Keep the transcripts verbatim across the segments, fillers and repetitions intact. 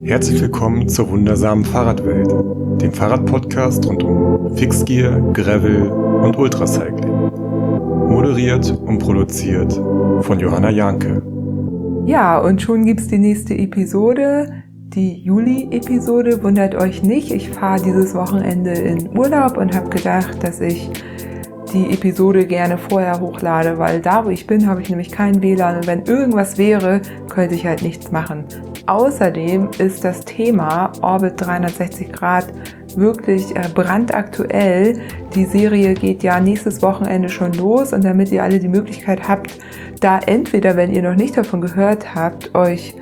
Herzlich willkommen zur wundersamen Fahrradwelt, dem Fahrradpodcast rund um Fixgear, Gravel und Ultracycling. Moderiert und produziert von Johanna Janke. Ja, und schon gibt's die nächste Episode, die Juli-Episode. Wundert euch nicht, ich fahre dieses Wochenende in Urlaub und habe gedacht, dass ich die Episode gerne vorher hochlade, weil da, wo ich bin, habe ich nämlich kein W L A N und wenn irgendwas wäre, könnte ich halt nichts machen. Außerdem ist das Thema Orbit dreihundertsechzig Grad wirklich äh, brandaktuell. Die Serie geht ja nächstes Wochenende schon los und damit ihr alle die Möglichkeit habt, da entweder, wenn ihr noch nicht davon gehört habt, euch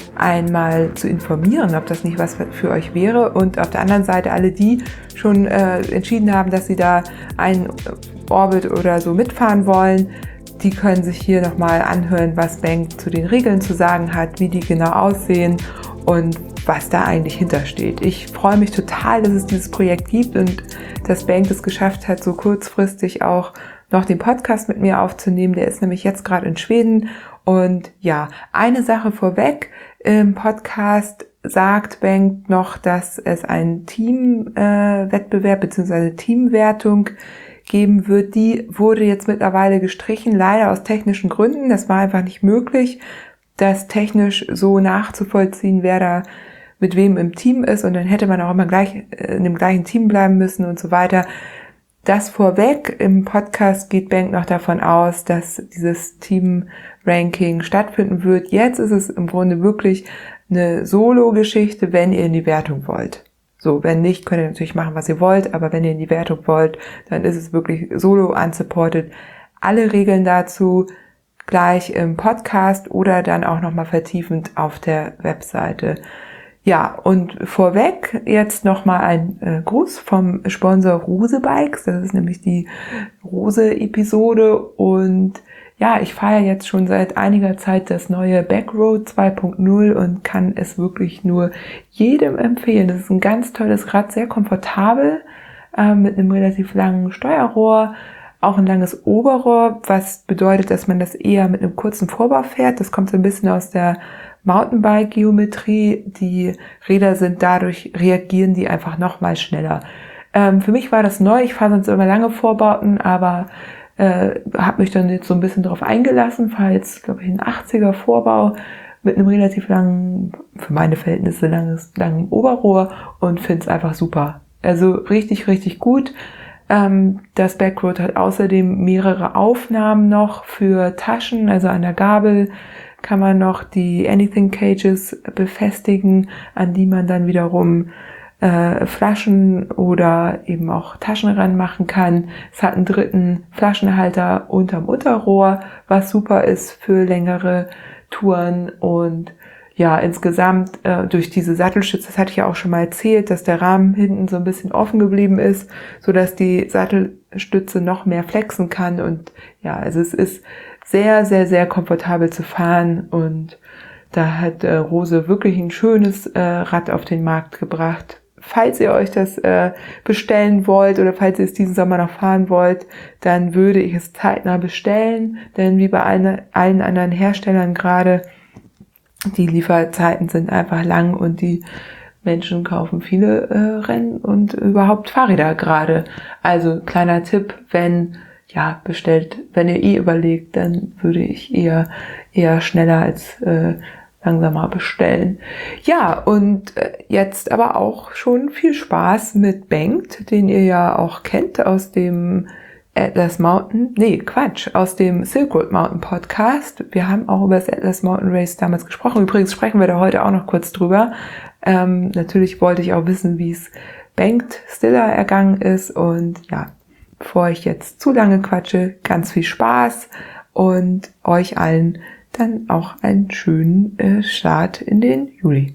einmal zu informieren, ob das nicht was für euch wäre, und auf der anderen Seite alle die schon äh, entschieden haben, dass sie da einen Orbit oder so mitfahren wollen, die können sich hier nochmal anhören, was Bengt zu den Regeln zu sagen hat, wie die genau aussehen und was da eigentlich hintersteht. Ich freue mich total, dass es dieses Projekt gibt und dass Bengt es geschafft hat, so kurzfristig auch noch den Podcast mit mir aufzunehmen. Der ist nämlich jetzt gerade in Schweden. Und ja, eine Sache vorweg, im Podcast sagt Bengt noch, dass es einen Teamwettbewerb äh, bzw. Teamwertung geben wird. Die wurde jetzt mittlerweile gestrichen, leider aus technischen Gründen. Das war einfach nicht möglich, das technisch so nachzuvollziehen, wer da mit wem im Team ist. Und dann hätte man auch immer gleich in dem gleichen Team bleiben müssen und so weiter. Das vorweg, im Podcast geht Bengt noch davon aus, dass dieses Team-Ranking stattfinden wird. Jetzt ist es im Grunde wirklich eine Solo-Geschichte, wenn ihr in die Wertung wollt. So, wenn nicht, könnt ihr natürlich machen, was ihr wollt, aber wenn ihr in die Wertung wollt, dann ist es wirklich solo unsupported. Alle Regeln dazu gleich im Podcast oder dann auch nochmal vertiefend auf der Webseite. Ja, und vorweg jetzt nochmal ein äh, Gruß vom Sponsor Rose Bikes. Das ist nämlich die Rose-Episode. Und ja, ich fahre ja jetzt schon seit einiger Zeit das neue Backroad zwei Punkt null und kann es wirklich nur jedem empfehlen. Das ist ein ganz tolles Rad, sehr komfortabel, äh, mit einem relativ langen Steuerrohr, auch ein langes Oberrohr, was bedeutet, dass man das eher mit einem kurzen Vorbau fährt. Das kommt so ein bisschen aus der Mountainbike-Geometrie. Die Räder sind dadurch, reagieren die einfach nochmal schneller. Ähm, für mich war das neu. Ich fahre sonst immer lange Vorbauten, aber äh, habe mich dann jetzt so ein bisschen drauf eingelassen. Fahre jetzt, glaube ich, einen achtziger Vorbau mit einem relativ langen, für meine Verhältnisse langes, langen Oberrohr und finde es einfach super. Also richtig, richtig gut. Ähm, das Backroad hat außerdem mehrere Aufnahmen noch für Taschen, also an der Gabel kann man noch die Anything Cages befestigen, an die man dann wiederum äh, Flaschen oder eben auch Taschen ranmachen kann. Es hat einen dritten Flaschenhalter unterm Unterrohr, was super ist für längere Touren. Und ja, insgesamt äh, durch diese Sattelstütze, das hatte ich ja auch schon mal erzählt, dass der Rahmen hinten so ein bisschen offen geblieben ist, so dass die Sattelstütze noch mehr flexen kann. Und ja, also es ist sehr, sehr, sehr komfortabel zu fahren und da hat äh, Rose wirklich ein schönes äh, Rad auf den Markt gebracht. Falls ihr euch das äh, bestellen wollt oder falls ihr es diesen Sommer noch fahren wollt, dann würde ich es zeitnah bestellen, denn wie bei allen, allen anderen Herstellern gerade, die Lieferzeiten sind einfach lang und die Menschen kaufen viele äh, Rennen und überhaupt Fahrräder gerade. Also kleiner Tipp, wenn ja, bestellt, wenn ihr eh überlegt, dann würde ich eher, eher schneller als äh, langsamer bestellen. Ja, und äh, jetzt aber auch schon viel Spaß mit Bengt, den ihr ja auch kennt aus dem Atlas Mountain, nee, Quatsch, aus dem Silk Road Mountain Podcast. Wir haben auch über das Atlas Mountain Race damals gesprochen. Übrigens sprechen wir da heute auch noch kurz drüber. Ähm, natürlich wollte ich auch wissen, wie es Bengt Stiller ergangen ist und ja, bevor ich jetzt zu lange quatsche, ganz viel Spaß und euch allen dann auch einen schönen äh, Start in den Juli.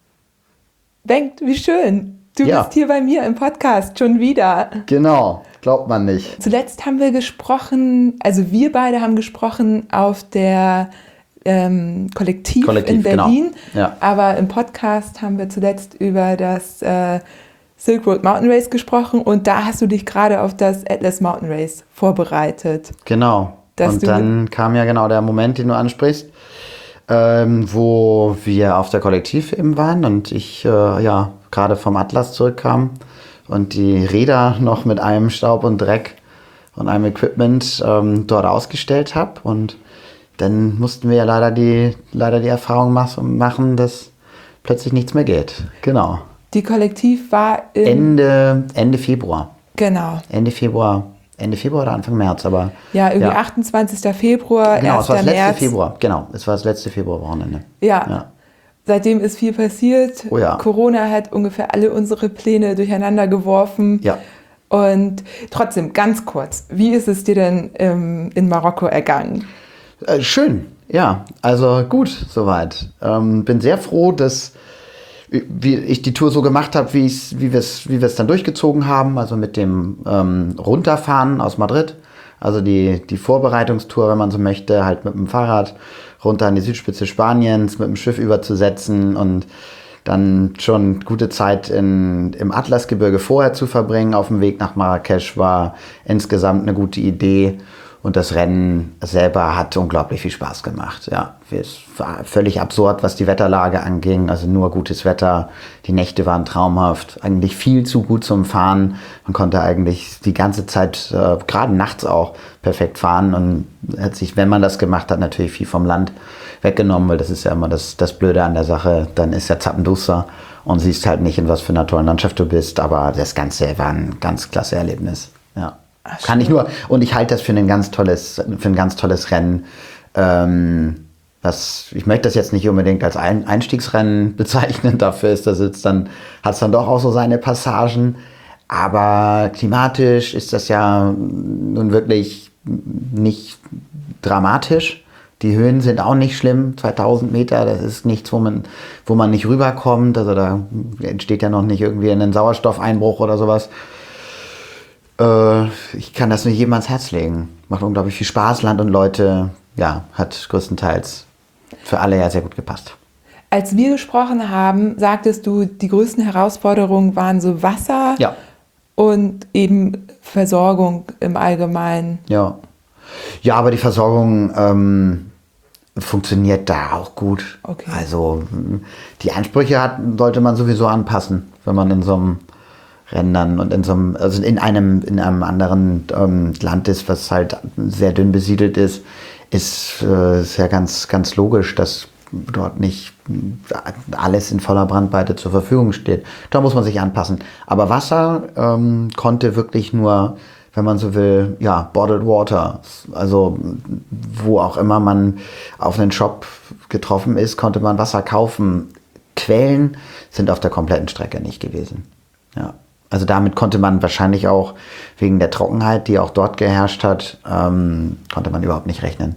Bengt, wie schön. Du ja. bist hier bei mir im Podcast schon wieder. Genau, glaubt man nicht. Zuletzt haben wir gesprochen, also wir beide haben gesprochen auf der ähm, Kollektiv, Kollektiv in Berlin. Genau. Ja. Aber im Podcast haben wir zuletzt über das äh, Silk Road Mountain Race gesprochen und da hast du dich gerade auf das Atlas Mountain Race vorbereitet. Genau. Und dann kam ja genau der Moment, den du ansprichst. ähm, wo wir auf der Kollektiv eben waren und ich äh, ja gerade vom Atlas zurückkam und die Räder noch mit allem Staub und Dreck und einem Equipment ähm, dort ausgestellt habe. Und dann mussten wir ja leider die, leider die Erfahrung machen, dass plötzlich nichts mehr geht. Genau. Die Kollektiv war im Ende, Ende Februar. Genau. Ende Februar. Ende Februar oder Anfang März, aber... Ja, irgendwie ja. achtundzwanzigster Februar, Genau, es war das letzte März. Februar. Genau, es war das letzte Februarwochenende. Ja. ja. Seitdem ist viel passiert. Oh ja. Corona hat ungefähr alle unsere Pläne durcheinander geworfen. Ja. Und trotzdem, ganz kurz, wie ist es dir denn ähm, in Marokko ergangen? Äh, schön, ja. Also gut, soweit. Ähm, bin sehr froh, dass wie ich die Tour so gemacht habe, wie wie wir es wie wir es dann durchgezogen haben, also mit dem ähm, Runterfahren aus Madrid, also die, die Vorbereitungstour, wenn man so möchte, halt mit dem Fahrrad runter an die Südspitze Spaniens, mit dem Schiff überzusetzen und dann schon gute Zeit in, im Atlasgebirge vorher zu verbringen auf dem Weg nach Marrakesch war insgesamt eine gute Idee. Und das Rennen selber hat unglaublich viel Spaß gemacht. Ja, es war völlig absurd, was die Wetterlage anging. Also nur gutes Wetter. Die Nächte waren traumhaft. Eigentlich viel zu gut zum Fahren. Man konnte eigentlich die ganze Zeit, äh, gerade nachts auch, perfekt fahren. Und hat sich, wenn man das gemacht hat, natürlich viel vom Land weggenommen, weil das ist ja immer das, das Blöde an der Sache. Dann ist ja Zappenduster und siehst halt nicht, in was für einer tollen Landschaft du bist. Aber das Ganze war ein ganz klasse Erlebnis. Ja. Ach, kann ich nur, und ich halte das für ein ganz tolles, für ein ganz tolles Rennen. Ähm, das, ich möchte das jetzt nicht unbedingt als ein Einstiegsrennen bezeichnen, dafür ist das jetzt dann, hat es dann doch auch so seine Passagen. Aber klimatisch ist das ja nun wirklich nicht dramatisch. Die Höhen sind auch nicht schlimm, zweitausend Meter, das ist nichts, wo man, wo man nicht rüberkommt. Also da entsteht ja noch nicht irgendwie ein Sauerstoffeinbruch oder sowas. Ich kann das nur jedem ans Herz legen. Macht unglaublich viel Spaß, Land und Leute. Ja, hat größtenteils für alle ja sehr gut gepasst. Als wir gesprochen haben, sagtest du, die größten Herausforderungen waren so Wasser ja. und eben Versorgung im Allgemeinen. Ja, ja, aber die Versorgung ähm, funktioniert da auch gut. Okay. Also die Ansprüche hat, sollte man sowieso anpassen, wenn man in so einem Rändern und in so einem, also in einem, in einem anderen ähm, Land ist, was halt sehr dünn besiedelt ist, ist, äh, ist ja ganz, ganz logisch, dass dort nicht alles in voller Brandweite zur Verfügung steht. Da muss man sich anpassen. Aber Wasser ähm, konnte wirklich nur, wenn man so will, ja, bottled water, also wo auch immer man auf einen Shop getroffen ist, konnte man Wasser kaufen. Quellen sind auf der kompletten Strecke nicht gewesen. Ja. Also damit konnte man wahrscheinlich auch wegen der Trockenheit, die auch dort geherrscht hat, ähm, konnte man überhaupt nicht rechnen.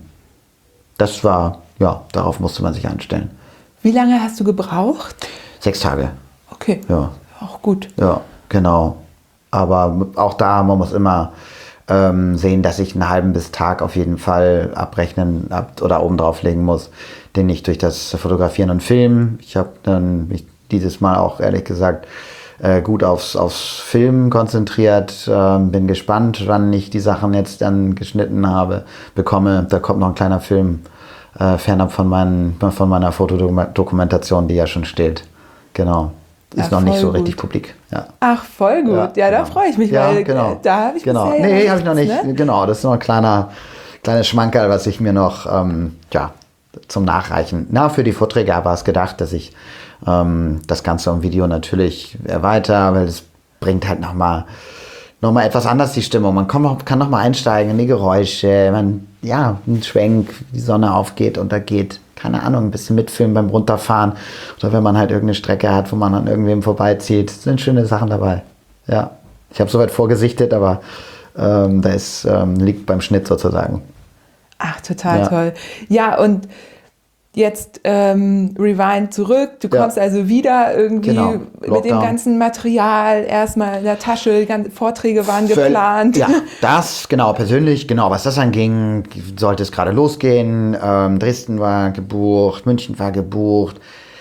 Das war, ja, darauf musste man sich einstellen. Wie lange hast du gebraucht? Sechs Tage. Okay, ja. Auch gut. Ja, genau. Aber auch da, man muss immer ähm, sehen, dass ich einen halben bis Tag auf jeden Fall abrechnen ab, oder oben drauf legen muss, den ich durch das Fotografieren und Filmen, ich habe dann mich dieses Mal auch ehrlich gesagt gut aufs, aufs Filmen konzentriert, äh, bin gespannt, wann ich die Sachen jetzt dann geschnitten habe, bekomme. Da kommt noch ein kleiner Film äh, fernab von, meinen, von meiner Fotodokumentation, die ja schon steht. Genau. Ist ja, noch nicht so gut. Richtig publik. Ja. Ach, voll gut. Ja, ja da genau. freue ich mich, ja, weil genau. da habe ich genau. bisher Nee, ja habe ich noch nicht. Ne? Genau, das ist noch ein kleiner, kleines Schmankerl, was ich mir noch ähm, ja, zum Nachreichen. Na, für die Vorträge war es gedacht, dass ich ähm, das Ganze im Video natürlich erweitere, weil es bringt halt nochmal noch mal etwas anders die Stimmung. Man kann noch, kann noch mal einsteigen in die Geräusche, man, ja, ein Schwenk, die Sonne aufgeht, untergeht. Keine Ahnung, ein bisschen mitfilmen beim Runterfahren. Oder wenn man halt irgendeine Strecke hat, wo man an irgendwem vorbeizieht. Es sind schöne Sachen dabei. Ja, ich habe soweit vorgesichtet, aber ähm, da ist, ähm, liegt beim Schnitt sozusagen. Ach, total ja. toll. Ja, und jetzt ähm, Rewind zurück. Du kommst ja. also wieder irgendwie genau. mit dem ganzen Material erstmal in der Tasche. Die ganzen Vorträge waren Völ- geplant. Ja, das, genau, persönlich, genau, was das anging, sollte es gerade losgehen. Ähm, Dresden war gebucht, München war gebucht.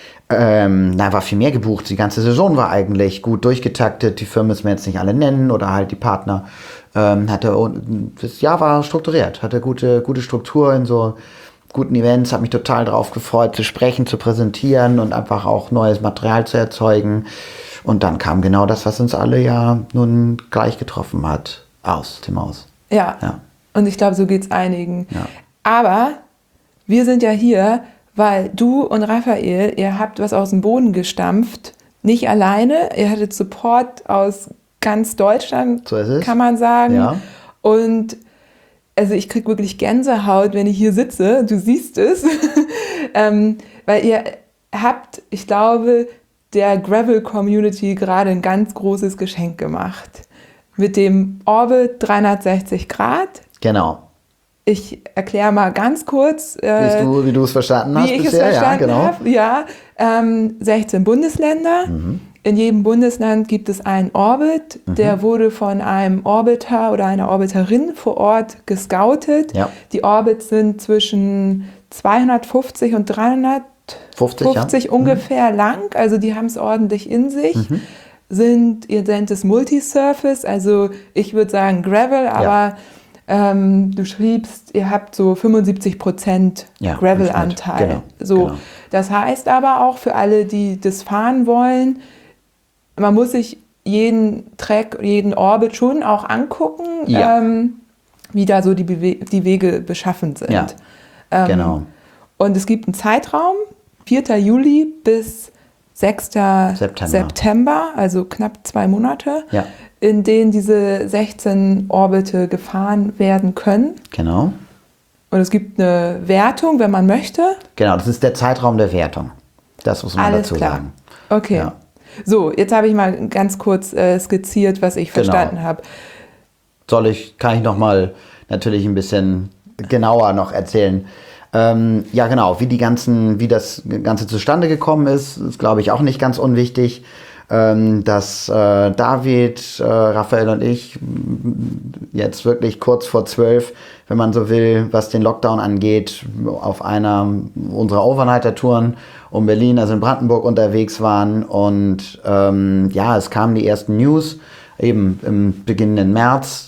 Ähm, da war viel mehr gebucht. Die ganze Saison war eigentlich gut durchgetaktet. Die Firmen müssen wir jetzt nicht alle nennen oder halt die Partner. Ähm, hatte, das Jahr war strukturiert, hatte gute, gute Struktur in so guten Events, habe mich total drauf gefreut, zu sprechen, zu präsentieren und einfach auch neues Material zu erzeugen. Und dann kam genau das, was uns alle ja nun gleich getroffen hat, aus dem Haus. Ja. Ja. Und ich glaube, so geht es einigen. Ja. Aber wir sind ja hier, weil du und Raphael, ihr habt was aus dem Boden gestampft. Nicht alleine, ihr hattet Support aus ganz Deutschland, So ist es. kann man sagen. Ja. Und also ich kriege wirklich Gänsehaut, wenn ich hier sitze. Du siehst es. ähm, weil ihr habt, ich glaube, der Gravel-Community gerade ein ganz großes Geschenk gemacht. Mit dem Orbit dreihundertsechzig Grad. Genau. Ich erkläre mal ganz kurz, äh, du, wie du es verstanden hast wie ich bisher. es verstanden ja, genau. habe. Ja, ähm, sechzehn Bundesländer. Mhm. In jedem Bundesland gibt es einen Orbit. Mhm. Der wurde von einem Orbiter oder einer Orbiterin vor Ort gescoutet. Ja. Die Orbits sind zwischen zweihundertfünfzig und dreihundertfünfzig ja. ungefähr mhm. lang. Also die haben es ordentlich in sich. Mhm. Sind, ihr nennt es Multisurface, also ich würde sagen Gravel, aber Ja. Ähm, du schriebst, ihr habt so fünfundsiebzig Prozent Ja, Gravel-Anteil. genau, So, genau. Das heißt aber auch für alle, die das fahren wollen, man muss sich jeden Track, jeden Orbit schon auch angucken, Ja. ähm, wie da so die, Bewe- die Wege beschaffen sind. Ja, ähm, genau. Und es gibt einen Zeitraum, vierter Juli bis sechster September. September, also knapp zwei Monate, Ja. in denen diese sechzehn Orbite gefahren werden können. Genau. Und es gibt eine Wertung, wenn man möchte. Genau, das ist der Zeitraum der Wertung. Das muss man Alles dazu klar. sagen. Okay. Ja. So, jetzt habe ich mal ganz kurz äh, skizziert, was ich Genau. verstanden habe. Soll ich, kann ich noch mal natürlich ein bisschen genauer noch erzählen. Ähm, ja, genau, wie die ganzen, wie das Ganze zustande gekommen ist, ist, glaube ich, auch nicht ganz unwichtig. Ähm, dass äh, David, äh, Raphael und ich m, jetzt wirklich kurz vor zwölf, wenn man so will, was den Lockdown angeht, auf einer unserer Overnighter-Touren um Berlin, also in Brandenburg unterwegs waren. Und ähm, ja, es kamen die ersten News, eben im beginnenden März,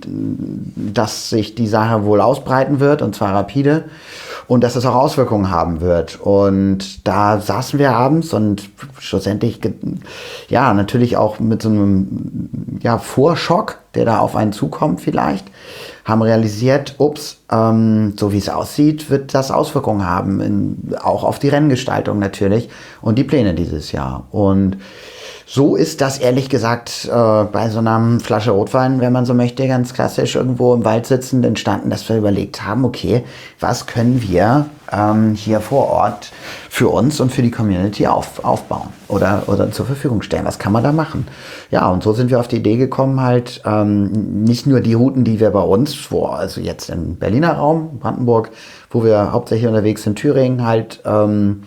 dass sich die Sache wohl ausbreiten wird, und zwar rapide, und dass es auch Auswirkungen haben wird. Und da saßen wir abends und schlussendlich, ja, natürlich auch mit so einem ja, Vorschock, der da auf einen zukommt vielleicht, haben realisiert, ups, ähm, so wie es aussieht, wird das Auswirkungen haben, in, auch auf die Renngestaltung natürlich und die Pläne dieses Jahr. Und so ist das ehrlich gesagt äh, bei so einer Flasche Rotwein, wenn man so möchte, ganz klassisch irgendwo im Wald sitzend entstanden, dass wir überlegt haben, okay, was können wir ähm, hier vor Ort für uns und für die Community auf, aufbauen oder, oder zur Verfügung stellen? Was kann man da machen? Ja, und so sind wir auf die Idee gekommen, halt ähm, nicht nur die Routen, die wir bei uns vor, also jetzt im Berliner Raum, Brandenburg, wo wir hauptsächlich unterwegs sind, Thüringen halt, ähm,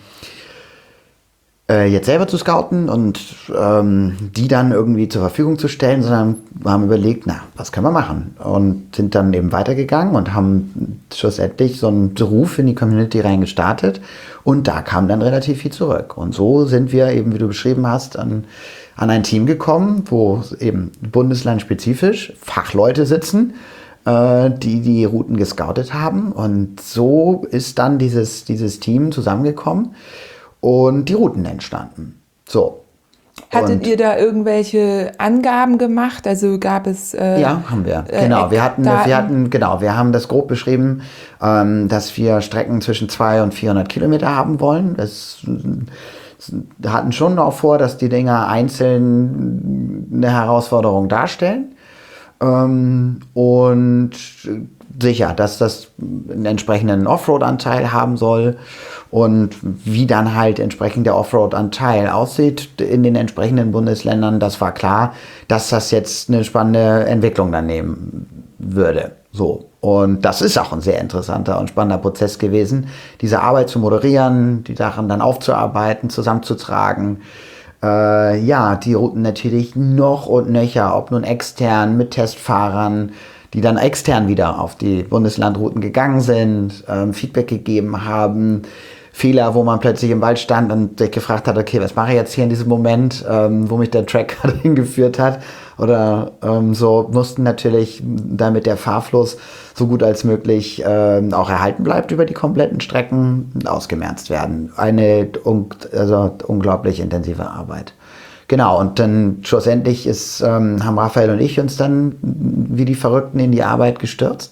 jetzt selber zu scouten und ähm, die dann irgendwie zur Verfügung zu stellen, sondern wir haben überlegt, na, was können wir machen? Und sind dann eben weitergegangen und haben schlussendlich so einen Ruf in die Community reingestartet und da kam dann relativ viel zurück. Und so sind wir eben, wie du beschrieben hast, an, an ein Team gekommen, wo eben bundeslandspezifisch Fachleute sitzen, äh, die die Routen gescoutet haben, und so ist dann dieses, dieses Team zusammengekommen und die Routen entstanden. So. Hattet und ihr da irgendwelche Angaben gemacht? Also gab es äh, ja, haben wir. Äh, genau, wir hatten, Eckdaten? wir hatten, genau, wir haben das grob beschrieben, ähm, dass wir Strecken zwischen zweihundert und vierhundert Kilometer haben wollen. Das wir hatten schon auch vor, dass die Dinger einzeln eine Herausforderung darstellen. Ähm, und sicher, dass das einen entsprechenden Offroad-Anteil haben soll. Und wie dann halt entsprechend der Offroad-Anteil aussieht in den entsprechenden Bundesländern, das war klar, dass das jetzt eine spannende Entwicklung dann nehmen würde. So. Und das ist auch ein sehr interessanter und spannender Prozess gewesen, diese Arbeit zu moderieren, die Sachen dann aufzuarbeiten, zusammenzutragen. Äh, ja, die Routen natürlich noch und nöcher, ob nun extern mit Testfahrern, die dann extern wieder auf die Bundeslandrouten gegangen sind, ähm, Feedback gegeben haben, Fehler, wo man plötzlich im Wald stand und sich gefragt hat, okay, was mache ich jetzt hier in diesem Moment, ähm, wo mich der Track gerade hingeführt hat. Oder ähm, so mussten natürlich, damit der Fahrfluss so gut als möglich ähm, auch erhalten bleibt über die kompletten Strecken, ausgemerzt werden. Eine un- also unglaublich intensive Arbeit. Genau, und dann schlussendlich ist, ähm, haben Raphael und ich uns dann wie die Verrückten in die Arbeit gestürzt.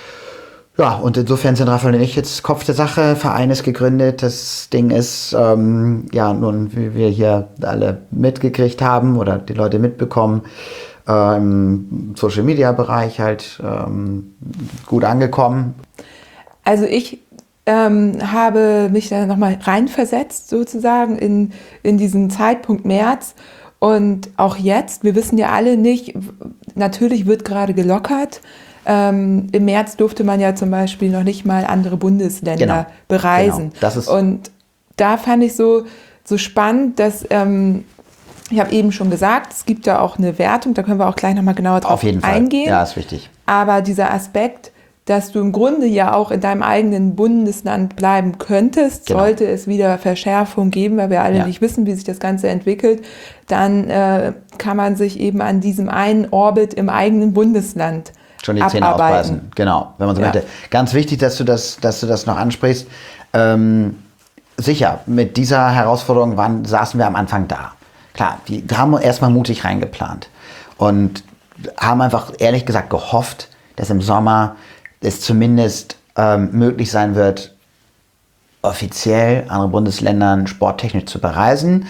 Ja, und insofern sind Raphael und ich jetzt Kopf der Sache, Verein ist gegründet. Das Ding ist, ähm, ja, nun, wie wir hier alle mitgekriegt haben oder die Leute mitbekommen, äh, im Social-Media-Bereich halt ähm, gut angekommen. Also ich ähm, habe mich da nochmal reinversetzt sozusagen in, in diesen Zeitpunkt März. Und auch jetzt, wir wissen ja alle nicht, natürlich wird gerade gelockert. Ähm, Im März durfte man ja zum Beispiel noch nicht mal andere Bundesländer Genau. bereisen. Genau. Das ist Und da fand ich so, so spannend, dass, ähm, ich habe eben schon gesagt, es gibt ja auch eine Wertung, da können wir auch gleich nochmal genauer drauf auf jeden Fall. eingehen. Ja, ist wichtig. Aber dieser Aspekt, dass du im Grunde ja auch in deinem eigenen Bundesland bleiben könntest, Genau. sollte es wieder Verschärfung geben, weil wir alle Ja. nicht wissen, wie sich das Ganze entwickelt, dann äh, kann man sich eben an diesem einen Orbit im eigenen Bundesland Schon die Zähne abarbeiten. ausbeißen, genau, wenn man so Ja. möchte. Ganz wichtig, dass du das, dass du das noch ansprichst. Ähm, sicher, mit dieser Herausforderung waren, saßen wir am Anfang da. Klar, die haben erstmal mutig reingeplant und haben einfach ehrlich gesagt gehofft, dass im Sommer es zumindest ähm, möglich sein wird, offiziell andere Bundesländern sporttechnisch zu bereisen.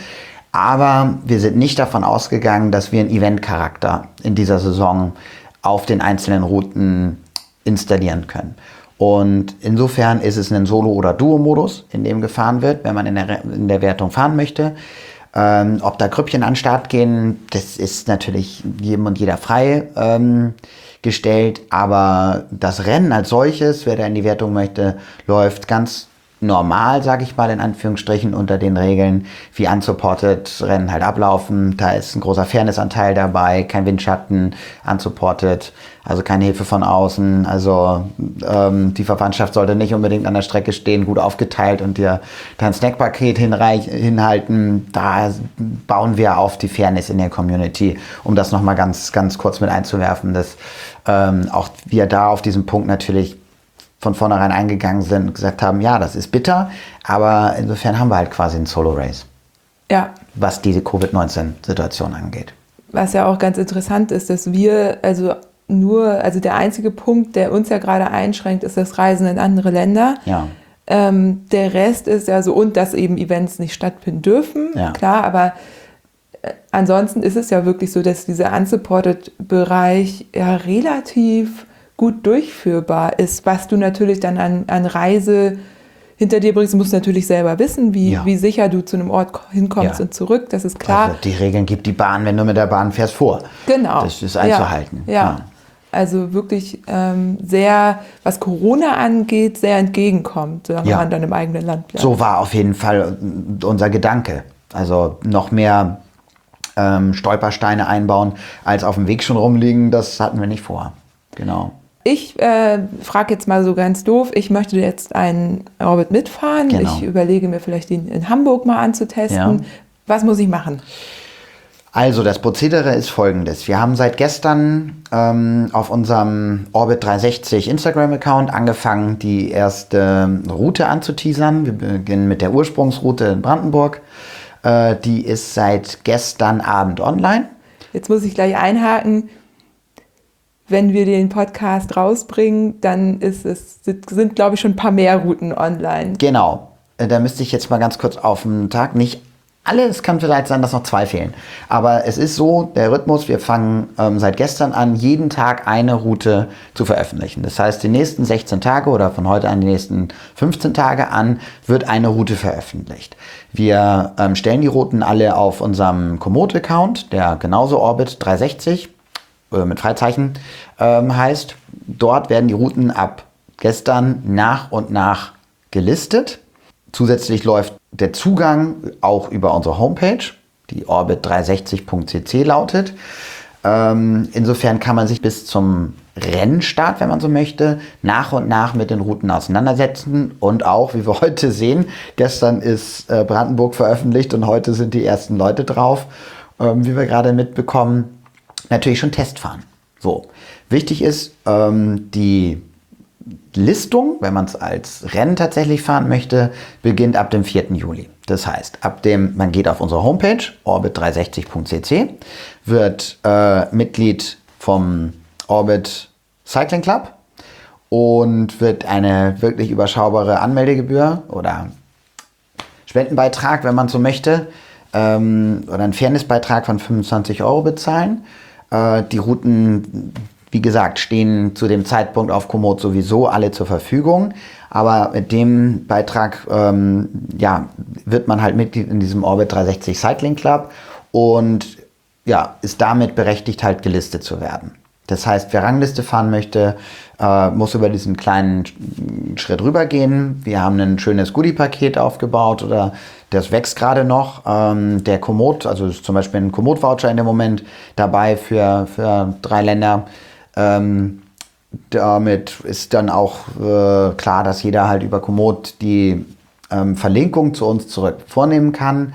Aber wir sind nicht davon ausgegangen, dass wir einen Eventcharakter in dieser Saison auf den einzelnen Routen installieren können. Und insofern ist es ein Solo- oder Duo-Modus, in dem gefahren wird, wenn man in der, in der Wertung fahren möchte. Ähm, ob da Grüppchen an den Start gehen, das ist natürlich jedem und jeder frei ähm, gestellt. Aber das Rennen als solches, wer da in die Wertung möchte, läuft ganz normal, sage ich mal, in Anführungsstrichen, unter den Regeln, wie unsupported Rennen halt ablaufen. Da ist ein großer Fairnessanteil dabei, kein Windschatten, unsupported, also keine Hilfe von außen. Also ähm, die Verwandtschaft sollte nicht unbedingt an der Strecke stehen, gut aufgeteilt und dir dein Snackpaket hinreich, hinhalten. Da bauen wir auf die Fairness in der Community, um das nochmal ganz, ganz kurz mit einzuwerfen, dass ähm, auch wir da auf diesem Punkt natürlich von vornherein eingegangen sind und gesagt haben, ja, das ist bitter, aber insofern haben wir halt quasi einen Solo-Race, Ja, was diese Covid neunzehn Situation angeht. was ja auch ganz interessant ist, dass wir also nur, also der einzige Punkt, der uns ja gerade einschränkt, ist das Reisen in andere Länder. Ja, Ähm, der Rest ist ja so, und dass eben Events nicht stattfinden dürfen, Ja. klar, aber äh, ansonsten ist es ja wirklich so, dass dieser unsupported-Bereich ja relativ gut durchführbar ist, was du natürlich dann an, an Reise hinter dir bringst. Du musst natürlich selber wissen, wie, Ja. wie sicher du zu einem Ort hinkommst Ja. und zurück, das ist klar. also die Regeln gibt die Bahn, wenn du mit der Bahn fährst, vor. Genau. Das ist einzuhalten. Ja, ja. Also wirklich ähm, sehr, was Corona angeht, sehr entgegenkommt, solange Ja. man dann im eigenen Land bleibt. So war auf jeden Fall unser Gedanke. Also noch mehr ähm, Stolpersteine einbauen, als auf dem Weg schon rumliegen, das hatten wir nicht vor. Genau. Ich äh, frage jetzt mal so ganz doof, ich möchte jetzt einen Orbit mitfahren. Genau. Ich überlege mir vielleicht den in Hamburg mal anzutesten. Ja. Was muss ich machen? Also das Prozedere ist folgendes. Wir haben seit gestern ähm, auf unserem Orbit dreihundertsechzig Instagram-Account angefangen, die erste Route anzuteasern. Wir beginnen mit der Ursprungsroute in Brandenburg. Äh, die ist seit gestern Abend online. Jetzt muss ich gleich einhaken. Wenn wir den Podcast rausbringen, dann ist es, sind, sind glaube ich, schon ein paar mehr Routen online. Genau. Äh, Da müsste ich jetzt mal ganz kurz auf den Tag, nicht alle, es kann vielleicht sein, dass noch zwei fehlen. Aber es ist so, der Rhythmus, wir fangen ähm, seit gestern an, jeden Tag eine Route zu veröffentlichen. Das heißt, die nächsten sechzehn Tage oder von heute an die nächsten fünfzehn Tage an wird eine Route veröffentlicht. Wir ähm, stellen die Routen alle auf unserem Komoot-Account, der genauso Orbit dreihundertsechzig äh, mit Freizeichen ähm, heißt. Dort werden die Routen ab gestern nach und nach gelistet. Zusätzlich läuft der Zugang auch über unsere Homepage, die orbit dreihundertsechzig punkt c c lautet. Ähm, insofern kann man sich bis zum Rennstart, wenn man so möchte, nach und nach mit den Routen auseinandersetzen und auch, wie wir heute sehen, gestern ist äh, Brandenburg veröffentlicht und heute sind die ersten Leute drauf, ähm, wie wir gerade mitbekommen, natürlich schon Testfahren. So, wichtig ist, ähm, die Listung, wenn man es als Rennen tatsächlich fahren möchte, beginnt ab dem vierten Juli. Das heißt, ab dem, man geht auf unsere Homepage orbit dreihundertsechzig punkt c c, wird äh, Mitglied vom Orbit Cycling Club und wird eine wirklich überschaubare Anmeldegebühr oder Spendenbeitrag, wenn man so möchte, ähm, oder einen Fairnessbeitrag von fünfundzwanzig Euro bezahlen. Äh, die Routen, wie gesagt, stehen zu dem Zeitpunkt auf Komoot sowieso alle zur Verfügung, aber mit dem Beitrag ähm, ja, wird man halt Mitglied in diesem Orbit dreihundertsechzig Cycling Club und ja, ist damit berechtigt, halt gelistet zu werden. Das heißt, wer Rangliste fahren möchte, äh, muss über diesen kleinen Schritt rübergehen. Wir haben ein schönes Goodie-Paket aufgebaut oder das wächst gerade noch. Ähm, der Komoot, also ist zum Beispiel ein Komoot-Voucher in dem Moment dabei für, für drei Länder. Ähm, damit ist dann auch äh, klar, dass jeder halt über Komoot die ähm, Verlinkung zu uns zurück vornehmen kann.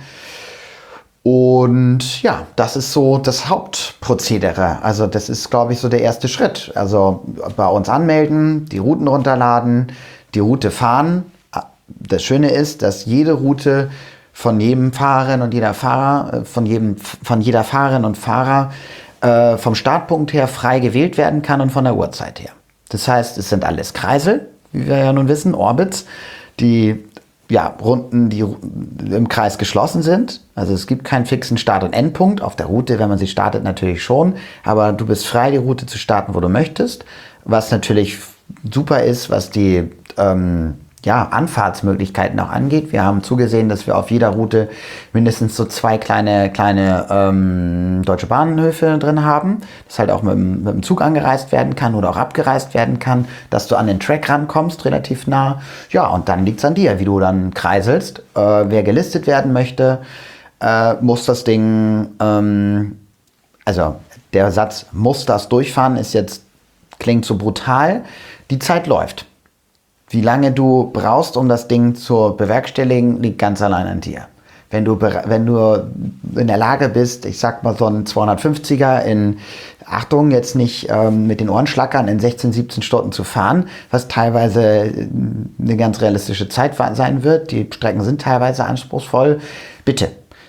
Und ja, das ist so das Hauptprozedere. Also das ist, glaube ich, so der erste Schritt. Also bei uns anmelden, die Routen runterladen, die Route fahren. Das Schöne ist, dass jede Route von jedem Fahrerin und jeder Fahrer, von jedem, von jeder Fahrerin und Fahrer äh, vom Startpunkt her frei gewählt werden kann und von der Uhrzeit her. Das heißt, es sind alles Kreisel, wie wir ja nun wissen, Orbits, die ja, Runden, die im Kreis geschlossen sind. Also es gibt keinen fixen Start- und Endpunkt. Auf der Route, wenn man sie startet, natürlich schon. Aber du bist frei, die Route zu starten, wo du möchtest. Was natürlich super ist, was die ähm, ja, Anfahrtsmöglichkeiten auch angeht. Wir haben zugesehen, dass wir auf jeder Route mindestens so zwei kleine, kleine ähm, Deutsche Bahnhöfe drin haben, dass halt auch mit, mit dem Zug angereist werden kann oder auch abgereist werden kann, dass du an den Track rankommst, relativ nah. Ja, und dann liegt es an dir, wie du dann kreiselst. Äh, wer gelistet werden möchte, äh, muss das Ding, ähm, also der Satz, muss das durchfahren, ist jetzt, klingt so brutal. Die Zeit läuft. Wie lange du brauchst, um das Ding zu bewerkstelligen, liegt ganz allein an dir. Wenn du, wenn du in der Lage bist, ich sag mal so ein zweihundertfünfziger in, Achtung, jetzt nicht ähm, mit den Ohren schlackern, in sechzehn, siebzehn Stunden zu fahren, was teilweise eine ganz realistische Zeit sein wird. Die Strecken sind teilweise anspruchsvoll. Bitte,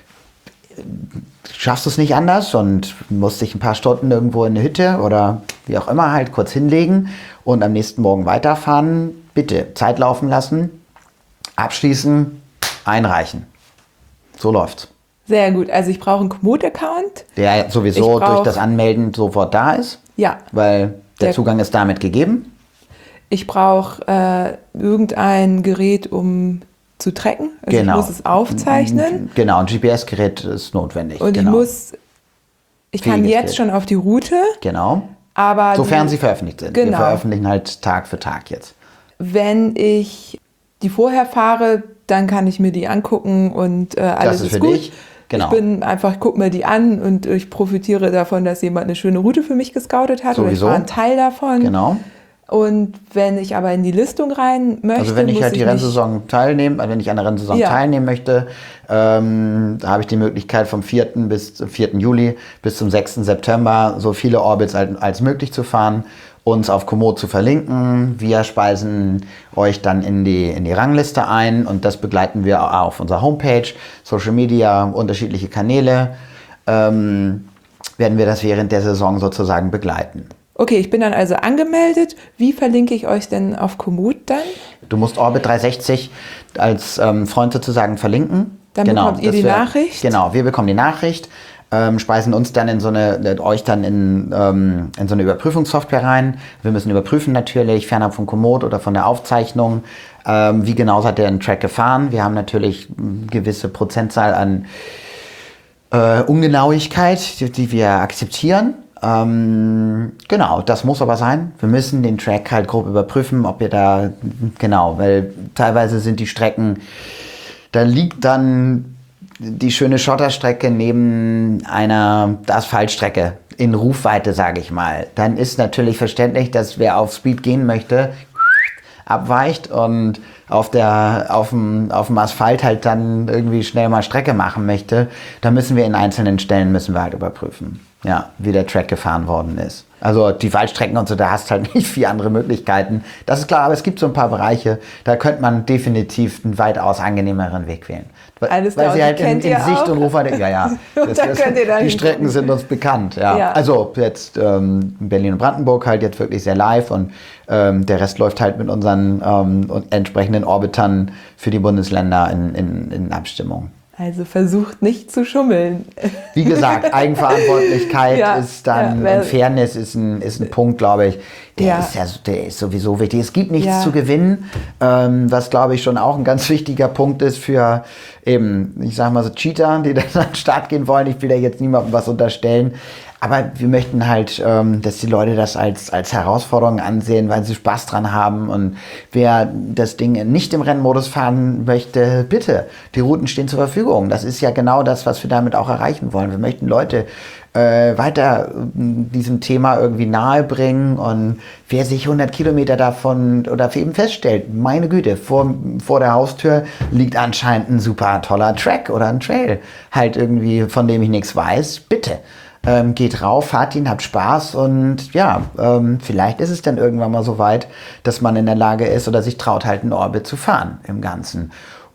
schaffst du es nicht anders und musst dich ein paar Stunden irgendwo in eine Hütte oder wie auch immer halt kurz hinlegen und am nächsten Morgen weiterfahren, bitte Zeit laufen lassen, abschließen, einreichen. So läuft's. Sehr gut. Also ich brauche einen Komoot-Account. Der sowieso brauch, durch das Anmelden sofort da ist. Ja. Weil der, der Zugang ist damit gegeben. Ich brauche äh, irgendein Gerät, um zu tracken. Also genau. Ich muss es aufzeichnen. Genau, ein G P S-Gerät ist notwendig. Und genau. ich muss, ich kann Fähiges jetzt Gerät. schon auf die Route. Genau. Aber Sofern die, sie veröffentlicht sind. Genau. Wir veröffentlichen halt Tag für Tag jetzt. Wenn ich die vorher fahre, dann kann ich mir die angucken und äh, alles das ist, ist für gut. dich. Genau. Ich bin einfach, guck mir die an und ich profitiere davon, dass jemand eine schöne Route für mich gescoutet hat. Sowieso. Oder ich war ein Teil davon. Genau. Und wenn ich aber in die Listung rein möchte, Also wenn ich muss halt die ich Rennsaison teilnehme, also wenn ich an der Rennsaison Ja. teilnehmen möchte, ähm, da habe ich die Möglichkeit vom vierten bis zum vierten Juli bis zum sechsten September so viele Orbits als, als möglich zu fahren, uns auf Komoot zu verlinken. Wir speisen euch dann in die, in die Rangliste ein und das begleiten wir auf unserer Homepage, Social Media, unterschiedliche Kanäle, ähm, werden wir das während der Saison sozusagen begleiten. Okay, ich bin dann also angemeldet. Wie verlinke ich euch denn auf Komoot dann? Du musst Orbit dreihundertsechzig als ähm, Freund sozusagen verlinken. Dann genau, bekommt ihr dass die wir, Nachricht? Genau, wir bekommen die Nachricht, ähm, speisen uns dann in so eine, euch dann in, ähm, in so eine Überprüfungssoftware rein. Wir müssen überprüfen natürlich, fernab von Komoot oder von der Aufzeichnung, ähm, wie genau hat der den Track gefahren. Wir haben natürlich eine gewisse Prozentzahl an äh, Ungenauigkeit, die, die wir akzeptieren. Ähm, genau, das muss aber sein. Wir müssen den Track halt grob überprüfen, ob wir da, genau, weil teilweise sind die Strecken, da liegt dann die schöne Schotterstrecke neben einer Asphaltstrecke in Rufweite, sage ich mal, dann ist natürlich verständlich, dass wer auf Speed gehen möchte, abweicht und auf, der, auf, dem, auf dem Asphalt halt dann irgendwie schnell mal Strecke machen möchte. Da müssen wir in einzelnen Stellen müssen wir halt überprüfen, ja, wie der Track gefahren worden ist. Also die Waldstrecken und so, da hast du halt nicht viele andere Möglichkeiten. Das ist klar, aber es gibt so ein paar Bereiche, da könnte man definitiv einen weitaus angenehmeren Weg wählen. Alles weil klar, sie halt in, in Sicht auch? und Rufweite, ja, ja. Das, da das, könnt ihr dann die Strecken hingucken. sind uns bekannt, ja. Ja. Also jetzt ähm, Berlin und Brandenburg halt jetzt wirklich sehr live und ähm, der Rest läuft halt mit unseren ähm, entsprechenden Orbitern für die Bundesländer in, in, in Abstimmung. Also versucht nicht zu schummeln. Wie gesagt, Eigenverantwortlichkeit Ja, ist dann, ja, und Fairness ist ein, ist ein Punkt, glaube ich, der, Ja. ist ja, der ist sowieso wichtig. Es gibt nichts Ja. zu gewinnen, ähm, was, glaube ich, schon auch ein ganz wichtiger Punkt ist für eben, ich sage mal so Cheater, die dann an den Start gehen wollen. Ich will da jetzt niemandem was unterstellen. Aber wir möchten halt, ähm, dass die Leute das als, als Herausforderung ansehen, weil sie Spaß dran haben. Und wer das Ding nicht im Rennmodus fahren möchte, bitte, die Routen stehen zur Verfügung. Das ist ja genau das, was wir damit auch erreichen wollen. Wir möchten Leute äh, weiter äh, diesem Thema irgendwie nahe bringen. Und wer sich hundert Kilometer davon oder eben feststellt, meine Güte, vor, vor der Haustür liegt anscheinend ein super toller Track oder ein Trail, halt irgendwie, von dem ich nichts weiß, bitte. Ähm, geht rauf, fahrt ihn, habt Spaß und ja, ähm, vielleicht ist es dann irgendwann mal so weit, dass man in der Lage ist oder sich traut, halt einen Orbit zu fahren im Ganzen.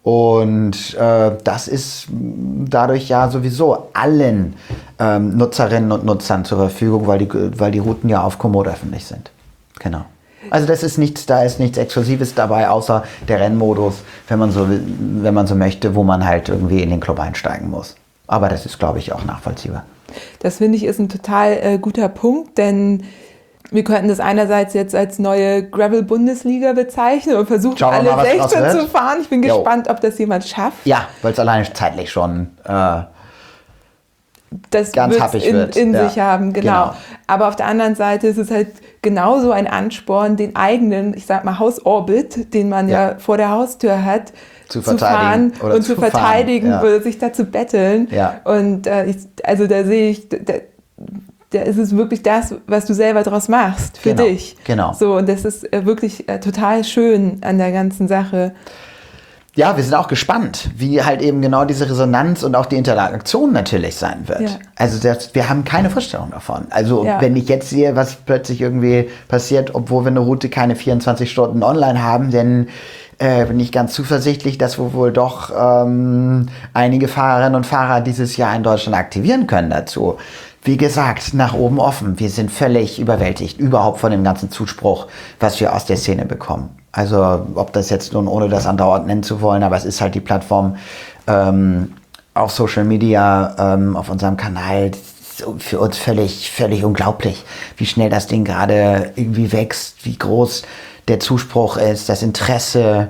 Und äh, das ist dadurch ja sowieso allen ähm, Nutzerinnen und Nutzern zur Verfügung, weil die, weil die Routen ja auf Komoot öffentlich sind. Genau. Also das ist nichts, da ist nichts Exklusives dabei, außer der Rennmodus, wenn man so, wenn man so möchte, wo man halt irgendwie in den Club einsteigen muss. Aber das ist, glaube ich, auch nachvollziehbar. Das finde ich ist ein total äh, guter Punkt, denn wir könnten das einerseits jetzt als neue Gravel-Bundesliga bezeichnen und versuchen, Schauen wir alle mal, was draus sechzehn wird. zu fahren. Ich bin Jo. gespannt, ob das jemand schafft. Ja, weil es alleine zeitlich schon äh, Das ganz wird's happig in, wird. in Ja. sich haben, genau. Genau. Aber auf der anderen Seite ist es halt genauso ein Ansporn, den eigenen, ich sag mal, Hausorbit, den man ja, Ja. vor der Haustür hat, Zu fahren verteidigen oder und zu zu verteidigen, fahren, ja. oder sich da zu betteln. Ja. Und äh, ich, also da sehe ich, da, da ist es wirklich das, was du selber draus machst für Genau, dich. genau. So, und das ist äh, wirklich äh, total schön an der ganzen Sache. Ja, wir sind auch gespannt, wie halt eben genau diese Resonanz und auch die Interaktion natürlich sein wird. Ja. Also das, wir haben keine Vorstellung davon. Also Ja. wenn ich jetzt sehe, was plötzlich irgendwie passiert, obwohl wir eine Route keine vierundzwanzig Stunden online haben, dann äh, bin ich ganz zuversichtlich, dass wir wohl doch ähm, einige Fahrerinnen und Fahrer dieses Jahr in Deutschland aktivieren können dazu. Wie gesagt, nach oben offen. Wir sind völlig überwältigt, überhaupt von dem ganzen Zuspruch, was wir aus der Szene bekommen. Also ob das jetzt nun, ohne das andauernd nennen zu wollen, aber es ist halt die Plattform ähm, auf Social Media, ähm, auf unserem Kanal, so für uns völlig, völlig unglaublich, wie schnell das Ding gerade irgendwie wächst, wie groß der Zuspruch ist, das Interesse,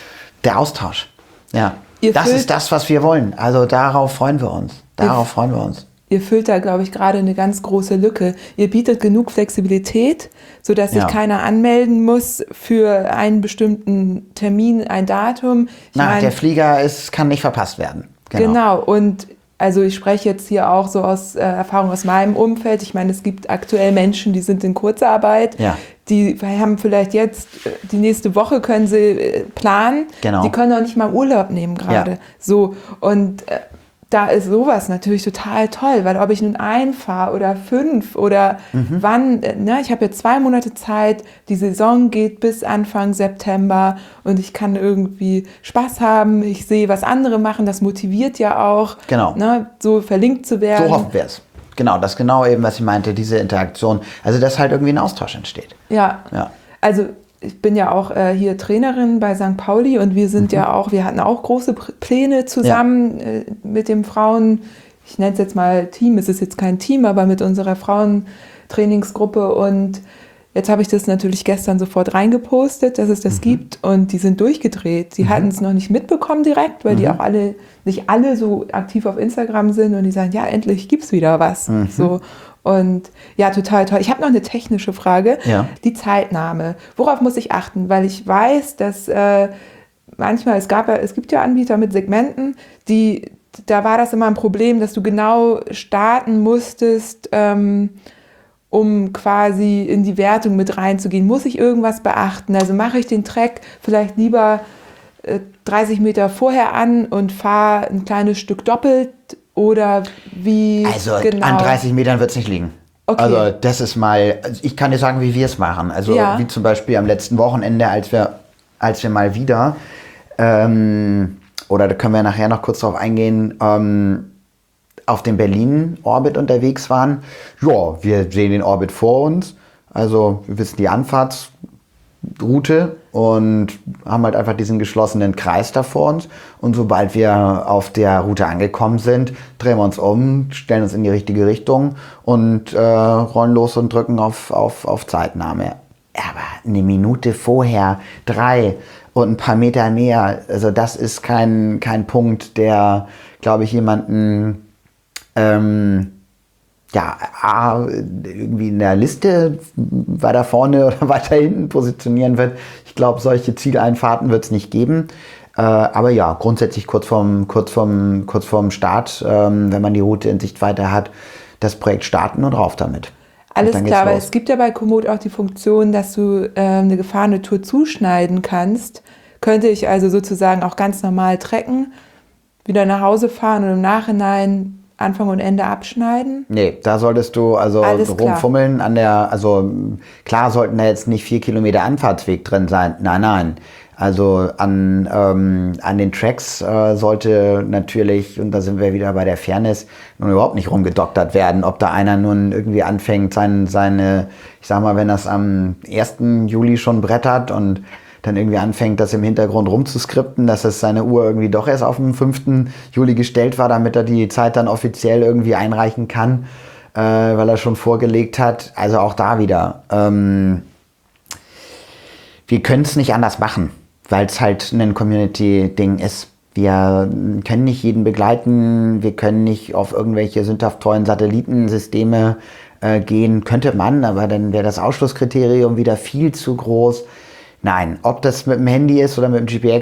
der Austausch. Ja, Ihr das füllt- ist das, was wir wollen. Also darauf freuen wir uns. Darauf freuen wir uns. Ihr füllt da, glaube ich, gerade eine ganz große Lücke. Ihr bietet genug Flexibilität, sodass sich Ja. keiner anmelden muss für einen bestimmten Termin, ein Datum. Ich Na, mein, der Flieger ist, kann nicht verpasst werden. genau. Und also ich spreche jetzt hier auch so aus äh, Erfahrung aus meinem Umfeld. Ich meine, es gibt aktuell Menschen, die sind in Kurzarbeit. Ja. Die haben vielleicht jetzt, äh, die nächste Woche können sie äh, planen. Genau. Die können auch nicht mal Urlaub nehmen gerade. Ja. So. Und äh, da ist sowas natürlich total toll, weil ob ich nun einfahre oder fünf oder Mhm. wann, äh, ne, ich habe jetzt zwei Monate Zeit, die Saison geht bis Anfang September und ich kann irgendwie Spaß haben, ich sehe, was andere machen, das motiviert ja auch, Genau. ne, so verlinkt zu werden. So hoffen wir es. Genau, das genau eben, was ich meinte, diese Interaktion. Also, dass halt irgendwie ein Austausch entsteht. Ja, Ja. also ich bin ja auch äh, hier Trainerin bei Sankt Pauli und wir sind ja auch, wir hatten auch große Pr- Pläne zusammen äh, mit dem Frauen, ich nenne es jetzt mal Team, es ist jetzt kein Team, aber mit unserer Frauentrainingsgruppe und jetzt habe ich das natürlich gestern sofort reingepostet, dass es das gibt und die sind durchgedreht. Die hatten es noch nicht mitbekommen direkt, weil die auch alle, nicht alle so aktiv auf Instagram sind und die sagen, ja, endlich gibt es wieder was. So. Und ja, total toll. Ich habe noch eine technische Frage. Ja. Die Zeitnahme. Worauf muss ich achten? Weil ich weiß, dass äh, manchmal, es gab ja, es gibt ja Anbieter mit Segmenten, die da war das immer ein Problem, dass du genau starten musstest, ähm, um quasi in die Wertung mit reinzugehen. Muss ich irgendwas beachten? Also mache ich den Trek vielleicht lieber äh, dreißig Meter vorher an und fahre ein kleines Stück doppelt oder wie Also genau? an dreißig Metern wird es nicht liegen. Okay. Also das ist mal, also ich kann dir sagen, wie wir es machen. Also Ja. wie zum Beispiel am letzten Wochenende, als wir, als wir mal wieder, ähm, oder da können wir nachher noch kurz drauf eingehen, ähm, auf dem Berlin-Orbit unterwegs waren. Ja, wir sehen den Orbit vor uns. Also wir wissen die Anfahrtsroute und haben halt einfach diesen geschlossenen Kreis da vor uns. Und sobald wir auf der Route angekommen sind, drehen wir uns um, stellen uns in die richtige Richtung und äh, rollen los und drücken auf, auf, auf Zeitnahme. Aber eine Minute vorher, drei und ein paar Meter mehr, also das ist kein, kein Punkt, der, glaube ich, jemanden ähm, ja, A, irgendwie in der Liste weiter vorne oder weiter hinten positionieren wird. Ich glaube, solche Zieleinfahrten wird es nicht geben. Äh, aber ja, grundsätzlich kurz vorm, kurz vorm, kurz vorm Start, ähm, wenn man die Route in Sichtweite hat, das Projekt starten und rauf damit. Alles Und dann klar, geht's aber los. es gibt ja bei Komoot auch die Funktion, dass du äh, eine gefahrene Tour zuschneiden kannst. Könnte ich also sozusagen auch ganz normal trecken, wieder nach Hause fahren und im Nachhinein Anfang und Ende abschneiden? Nee, da solltest du also Alles klar. rumfummeln an der, also klar sollten da jetzt nicht vier Kilometer Anfahrtsweg drin sein. Nein, nein. Also an, ähm, an den Tracks äh, sollte natürlich, und da sind wir wieder bei der Fairness, nun überhaupt nicht rumgedoktert werden, ob da einer nun irgendwie anfängt, sein, seine, ich sag mal, wenn das am ersten Juli schon brettert und dann irgendwie anfängt, das im Hintergrund rumzuskripten, dass es seine Uhr irgendwie doch erst auf den fünften Juli gestellt war, damit er die Zeit dann offiziell irgendwie einreichen kann, äh, weil er schon vorgelegt hat. Also auch da wieder. Ähm, wir können es nicht anders machen, weil es halt ein Community-Ding ist. Wir können nicht jeden begleiten, wir können nicht auf irgendwelche sündhaft tollen Satellitensysteme äh, gehen. Könnte man, aber dann wäre das Ausschlusskriterium wieder viel zu groß. Nein, ob das mit dem Handy ist oder mit dem G P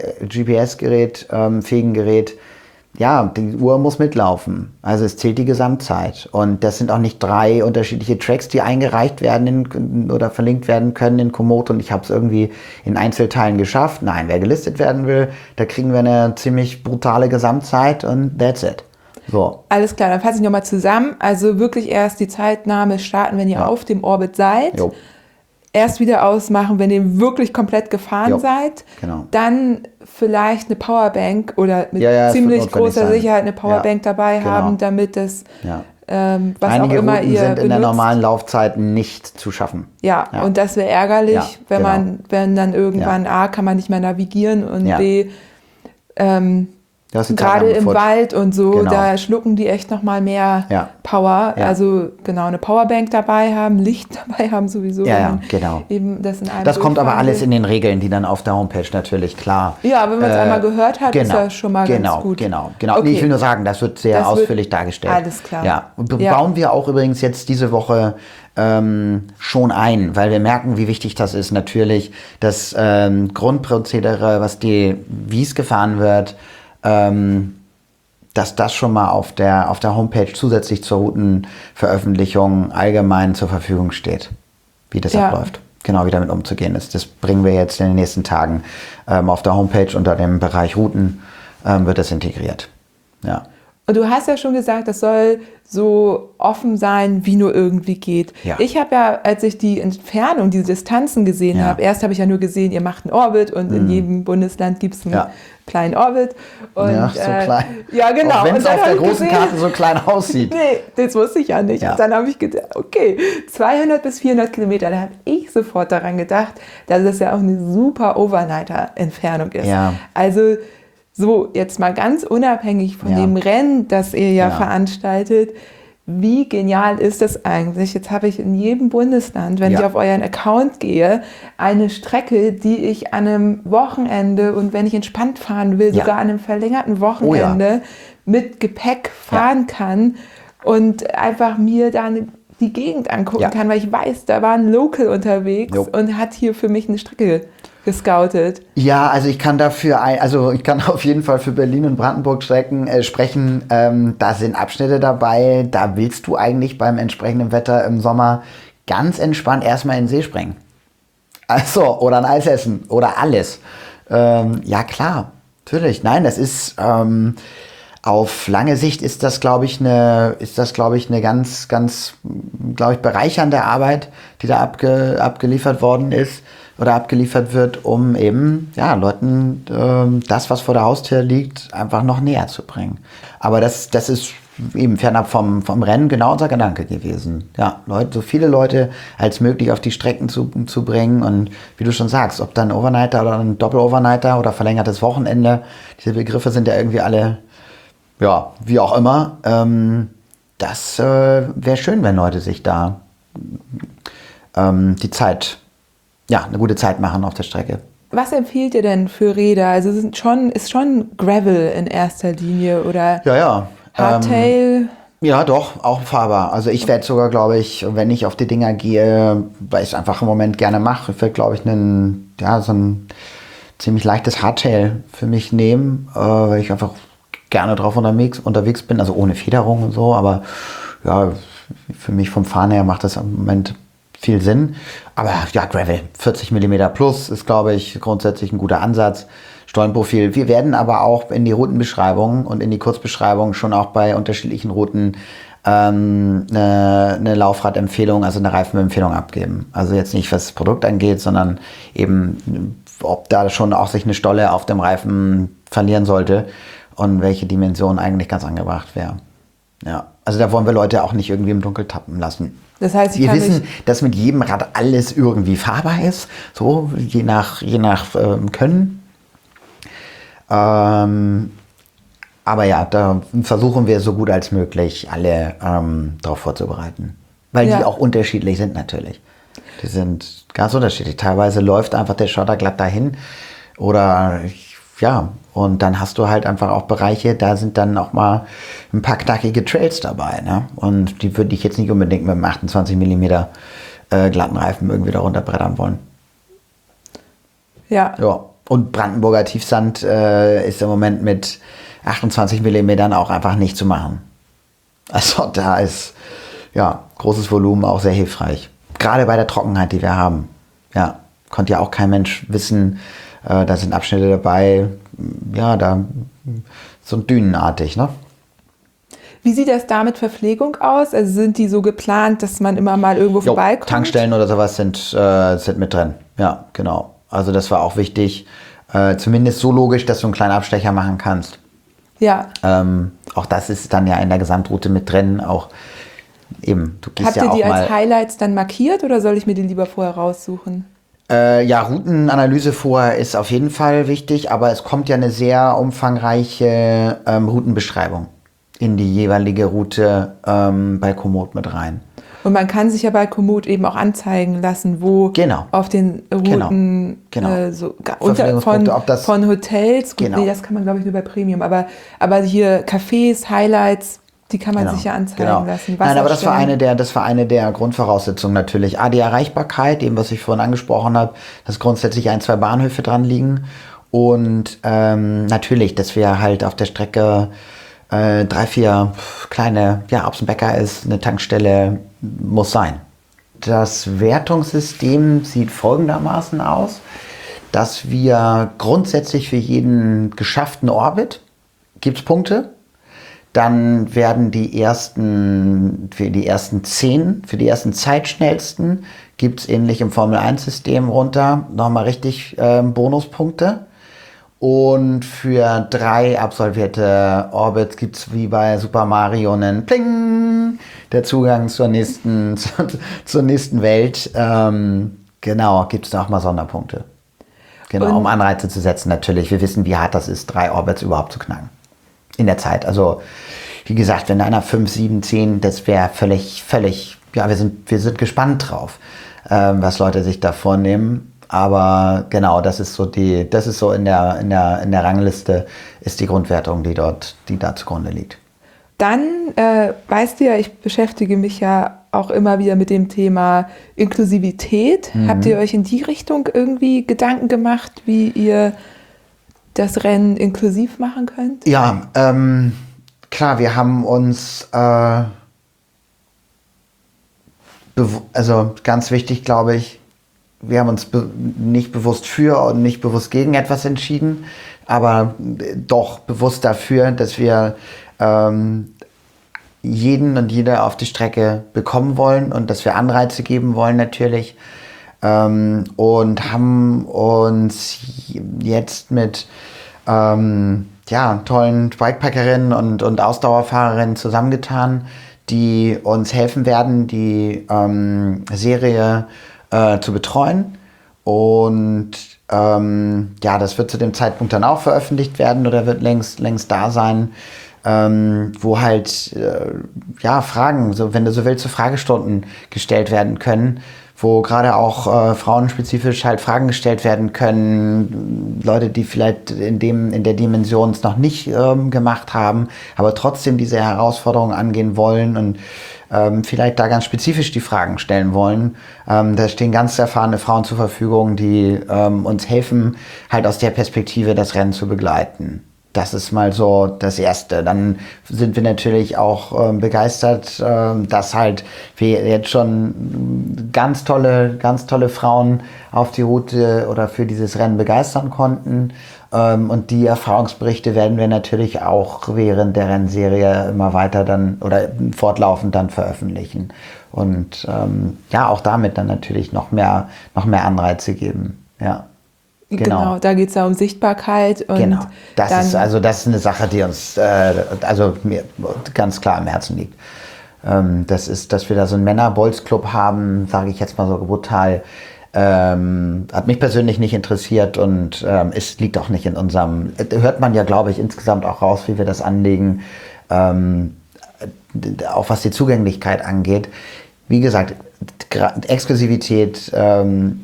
S-Gerät, ähm, fähigen Gerät, ja, die Uhr muss mitlaufen. Also es zählt die Gesamtzeit. Und das sind auch nicht drei unterschiedliche Tracks, die eingereicht werden in, oder verlinkt werden können in Komoot und ich habe es irgendwie in Einzelteilen geschafft. Nein, wer gelistet werden will, da kriegen wir eine ziemlich brutale Gesamtzeit und that's it. So. Alles klar, dann fasse ich nochmal zusammen. Also wirklich erst die Zeitnahme starten, wenn ihr Ja. auf dem Orbit seid. Jo. Erst wieder ausmachen, wenn ihr wirklich komplett gefahren Jo, seid. genau. Dann vielleicht eine Powerbank oder mit Ja, ja, es wird ziemlich notwendig großer sein. Sicherheit eine Powerbank Ja, dabei genau. haben, damit das, Ja. ähm, was Einige auch immer Routen ihr sind benutzt. in der normalen Laufzeit nicht zu schaffen. Ja, Ja. und das wäre ärgerlich, Ja, wenn genau. man, wenn dann irgendwann A, kann man nicht mehr navigieren und Ja. B, ähm, Du hast die Zeit gerade im angefordert. Wald und so, Genau. da schlucken die echt nochmal mehr Ja. Power. Ja. Also genau, eine Powerbank dabei haben, Licht dabei haben sowieso. Ja, wenn ja, man genau. Eben das in einem Das kommt aber durchfahren alles will. in den Regeln, die dann auf der Homepage natürlich, klar. Ja, wenn man es Äh, einmal gehört hat, ist das schon mal genau, ganz gut. Genau, genau. Okay. Nee, ich will nur sagen, das wird sehr Das wird- ausführlich dargestellt. Alles klar. Ja, und Ja. bauen wir auch übrigens jetzt diese Woche ähm, schon ein, weil wir merken, wie wichtig das ist. Natürlich das ähm, Grundprozedere, was die, wie es gefahren wird, ähm, dass das schon mal auf der, auf der Homepage zusätzlich zur Routenveröffentlichung allgemein zur Verfügung steht, wie das Ja. abläuft. Genau, wie damit umzugehen ist. Das bringen wir jetzt in den nächsten Tagen ähm, auf der Homepage unter dem Bereich Routen ähm, wird das integriert. Ja. Und du hast ja schon gesagt, das soll so offen sein, wie nur irgendwie geht. Ja. Ich habe ja, als ich die Entfernung, diese Distanzen gesehen Ja. habe, erst habe ich ja nur gesehen, ihr macht einen Orbit und in jedem Bundesland gibt es einen Ja. kleinen Orbit. Und, Ja, so äh, klein. Ja, genau. Auch wenn Und es dann auf hab der ich großen gesehen- Karte so klein aussieht. Nee, das wusste ich ja nicht. Ja. Und dann habe ich gedacht, okay, zweihundert bis vierhundert Kilometer. Da habe ich sofort daran gedacht, dass es ja auch eine super Overnighter-Entfernung ist. Ja. Also so, jetzt mal ganz unabhängig von Ja. dem Rennen, das ihr ja, Ja. veranstaltet, wie genial ist das eigentlich? Jetzt habe ich in jedem Bundesland, wenn Ja. ich auf euren Account gehe, eine Strecke, die ich an einem Wochenende und wenn ich entspannt fahren will, Ja. sogar an einem verlängerten Wochenende mit Gepäck fahren kann und einfach mir dann die Gegend angucken Ja. kann, weil ich weiß, da war ein Local unterwegs Jo. und hat hier für mich eine Strecke gescoutet? Ja, also ich kann dafür, ein, also ich kann auf jeden Fall für Berlin und Brandenburg Strecken äh, sprechen. Ähm, da sind Abschnitte dabei, da willst du eigentlich beim entsprechenden Wetter im Sommer ganz entspannt erstmal in den See springen. Also, oder ein Eis essen oder alles. Ähm, ja, klar, natürlich. Nein, das ist, ähm, auf lange Sicht ist das, glaube ich, eine, ist das, glaube ich, eine ganz, ganz, glaube ich, bereichernde Arbeit, die da abge, abgeliefert worden ist oder abgeliefert wird, um eben, ja, Leuten ähm, das, was vor der Haustür liegt, einfach noch näher zu bringen. Aber das, das ist eben fernab vom, vom Rennen genau unser Gedanke gewesen. Ja, Leute, so viele Leute als möglich auf die Strecken zu, zu bringen und wie du schon sagst, ob dann Overnighter oder ein Doppel-Overnighter oder verlängertes Wochenende, diese Begriffe sind ja irgendwie alle, ja, wie auch immer. Ähm, das äh, wäre schön, wenn Leute sich da ähm, die Zeit, ja, eine gute Zeit machen auf der Strecke. Was empfiehlt ihr denn für Räder? Also sind schon, ist schon Gravel in erster Linie oder ja, ja. Hardtail? Ähm, ja, doch, auch fahrbar. Also ich werde sogar, glaube ich, wenn ich auf die Dinger gehe, weil ich es einfach im Moment gerne mache, ich werde, glaube ich, einen, ja, so ein ziemlich leichtes Hardtail für mich nehmen, äh, weil ich einfach gerne drauf unterwegs, unterwegs bin, also ohne Federung und so, aber ja, für mich vom Fahren her macht das im Moment viel Sinn. Aber ja, Gravel, vierzig Millimeter plus ist, glaube ich, grundsätzlich ein guter Ansatz. Stollenprofil. Wir werden aber auch in die Routenbeschreibung und in die Kurzbeschreibung schon auch bei unterschiedlichen Routen ähm, eine, eine Laufradempfehlung, also eine Reifenempfehlung abgeben. Also jetzt nicht, was das Produkt angeht, sondern eben, ob da schon auch sich eine Stolle auf dem Reifen verlieren sollte und welche Dimension eigentlich ganz angebracht wäre. Ja, also da wollen wir Leute auch nicht irgendwie im Dunkeln tappen lassen. Das heißt, ich wir kann wissen, dass mit jedem Rad alles irgendwie fahrbar ist, so je nach, je nach ähm, Können. Ähm, aber ja, da versuchen wir so gut als möglich alle ähm, darauf vorzubereiten. Weil ja. die auch unterschiedlich sind natürlich. Die sind ganz unterschiedlich. Teilweise läuft einfach der Schotter glatt dahin oder ja, und dann hast du halt einfach auch Bereiche, da sind dann auch mal ein paar knackige Trails dabei. Ne? Und die würde ich jetzt nicht unbedingt mit einem achtundzwanzig Millimeter äh, glatten Reifen irgendwie darunter brettern wollen. Ja. Ja. Und Brandenburger Tiefsand äh, ist im Moment mit achtundzwanzig Millimetern auch einfach nicht zu machen. Also da ist ja großes Volumen auch sehr hilfreich. Gerade bei der Trockenheit, die wir haben. Ja, konnte ja auch kein Mensch wissen. Äh, da sind Abschnitte dabei, ja, da so dünenartig, ne? Wie sieht das da mit Verpflegung aus? Also sind die so geplant, dass man immer mal irgendwo Jo, vorbeikommt? Tankstellen oder sowas sind, äh, sind mit drin. Ja, genau. Also das war auch wichtig. Äh, zumindest so logisch, dass du einen kleinen Abstecher machen kannst. Ja. Ähm, auch das ist dann ja in der Gesamtroute mit drin. Auch eben, du gehst Habt ja ihr auch die mal. als Highlights dann markiert oder soll ich mir die lieber vorher raussuchen? Äh, ja, Routenanalyse vorher ist auf jeden Fall wichtig, aber es kommt ja eine sehr umfangreiche ähm, Routenbeschreibung in die jeweilige Route ähm, bei Komoot mit rein. Und man kann sich ja bei Komoot eben auch anzeigen lassen, wo genau. auf den Routen genau. Genau. Äh, so unter, von, ob das, von Hotels, gut, genau. nee, das kann man glaube ich nur bei Premium, aber, aber hier Cafés, Highlights, die kann man genau. sich ja anzeigen genau. lassen. Nein, aber das war, eine der, das war eine der Grundvoraussetzungen natürlich. A, die Erreichbarkeit, dem, was ich vorhin angesprochen habe, dass grundsätzlich ein, zwei Bahnhöfe dran liegen und ähm, natürlich, dass wir halt auf der Strecke äh, drei, vier kleine, ja, ob es ein Bäcker ist, eine Tankstelle, muss sein. Das Wertungssystem sieht folgendermaßen aus, dass wir grundsätzlich für jeden geschafften Orbit gibt es Punkte. Dann werden die ersten, für die ersten zehn, für die ersten Zeitschnellsten gibt es ähnlich im Formel eins System runter nochmal richtig äh, Bonuspunkte. Und für drei absolvierte Orbits gibt es wie bei Super Mario einen Pling, der Zugang zur nächsten, zur, zur nächsten Welt. Ähm, genau, gibt es auch mal Sonderpunkte. Genau, Und um Anreize zu setzen natürlich. Wir wissen, wie hart das ist, drei Orbits überhaupt zu knacken. In der Zeit. Also, wie gesagt, wenn einer fünf, sieben, zehn, das wäre völlig, völlig, ja, wir sind, wir sind gespannt drauf, ähm, was Leute sich da vornehmen. Aber genau, das ist so die, das ist so in der, in der, in der Rangliste ist die Grundwertung, die dort, die da zugrunde liegt. Dann, äh, weißt du ja, ich beschäftige mich ja auch immer wieder mit dem Thema Inklusivität. Mhm. Habt ihr euch in die Richtung irgendwie Gedanken gemacht, wie ihr das Rennen inklusiv machen könnt? Ja, ähm, klar, wir haben uns, äh, also ganz wichtig, glaube ich, wir haben uns be- nicht bewusst für und nicht bewusst gegen etwas entschieden, aber doch bewusst dafür, dass wir ähm, jeden und jede auf die Strecke bekommen wollen und dass wir Anreize geben wollen natürlich. Ähm, und haben uns jetzt mit ähm, ja, tollen Bikepackerinnen und, und Ausdauerfahrerinnen zusammengetan, die uns helfen werden, die ähm, Serie äh, zu betreuen. Und ähm, ja, das wird zu dem Zeitpunkt dann auch veröffentlicht werden oder wird längst, längst da sein, ähm, wo halt äh, ja, Fragen, so, wenn du so willst, so Fragestunden gestellt werden können, wo gerade auch äh, frauenspezifisch halt Fragen gestellt werden können, Leute, die vielleicht in dem in der Dimension es noch nicht ähm, gemacht haben, aber trotzdem diese Herausforderungen angehen wollen und ähm, vielleicht da ganz spezifisch die Fragen stellen wollen. Ähm, da stehen ganz erfahrene Frauen zur Verfügung, die ähm, uns helfen, halt aus der Perspektive das Rennen zu begleiten. Das ist mal so das Erste. Dann sind wir natürlich auch ähm, begeistert, ähm, dass halt wir jetzt schon ganz tolle, ganz tolle Frauen auf die Route oder für dieses Rennen begeistern konnten. Ähm, und die Erfahrungsberichte werden wir natürlich auch während der Rennserie immer weiter dann oder fortlaufend dann veröffentlichen. Und ähm, ja, auch damit dann natürlich noch mehr, noch mehr Anreize geben. Ja. Genau, Genau, da geht es ja um Sichtbarkeit. Und genau. Das dann, ist also das ist eine Sache, die uns äh, also mir ganz klar am Herzen liegt. Ähm, das ist, dass wir da so einen Männer-Bolz-Club haben, sage ich jetzt mal so brutal, ähm, hat mich persönlich nicht interessiert und ähm, es liegt auch nicht in unserem, hört man ja, glaube ich, insgesamt auch raus, wie wir das anlegen, ähm, auch was die Zugänglichkeit angeht. Wie gesagt, Exklusivität, ähm,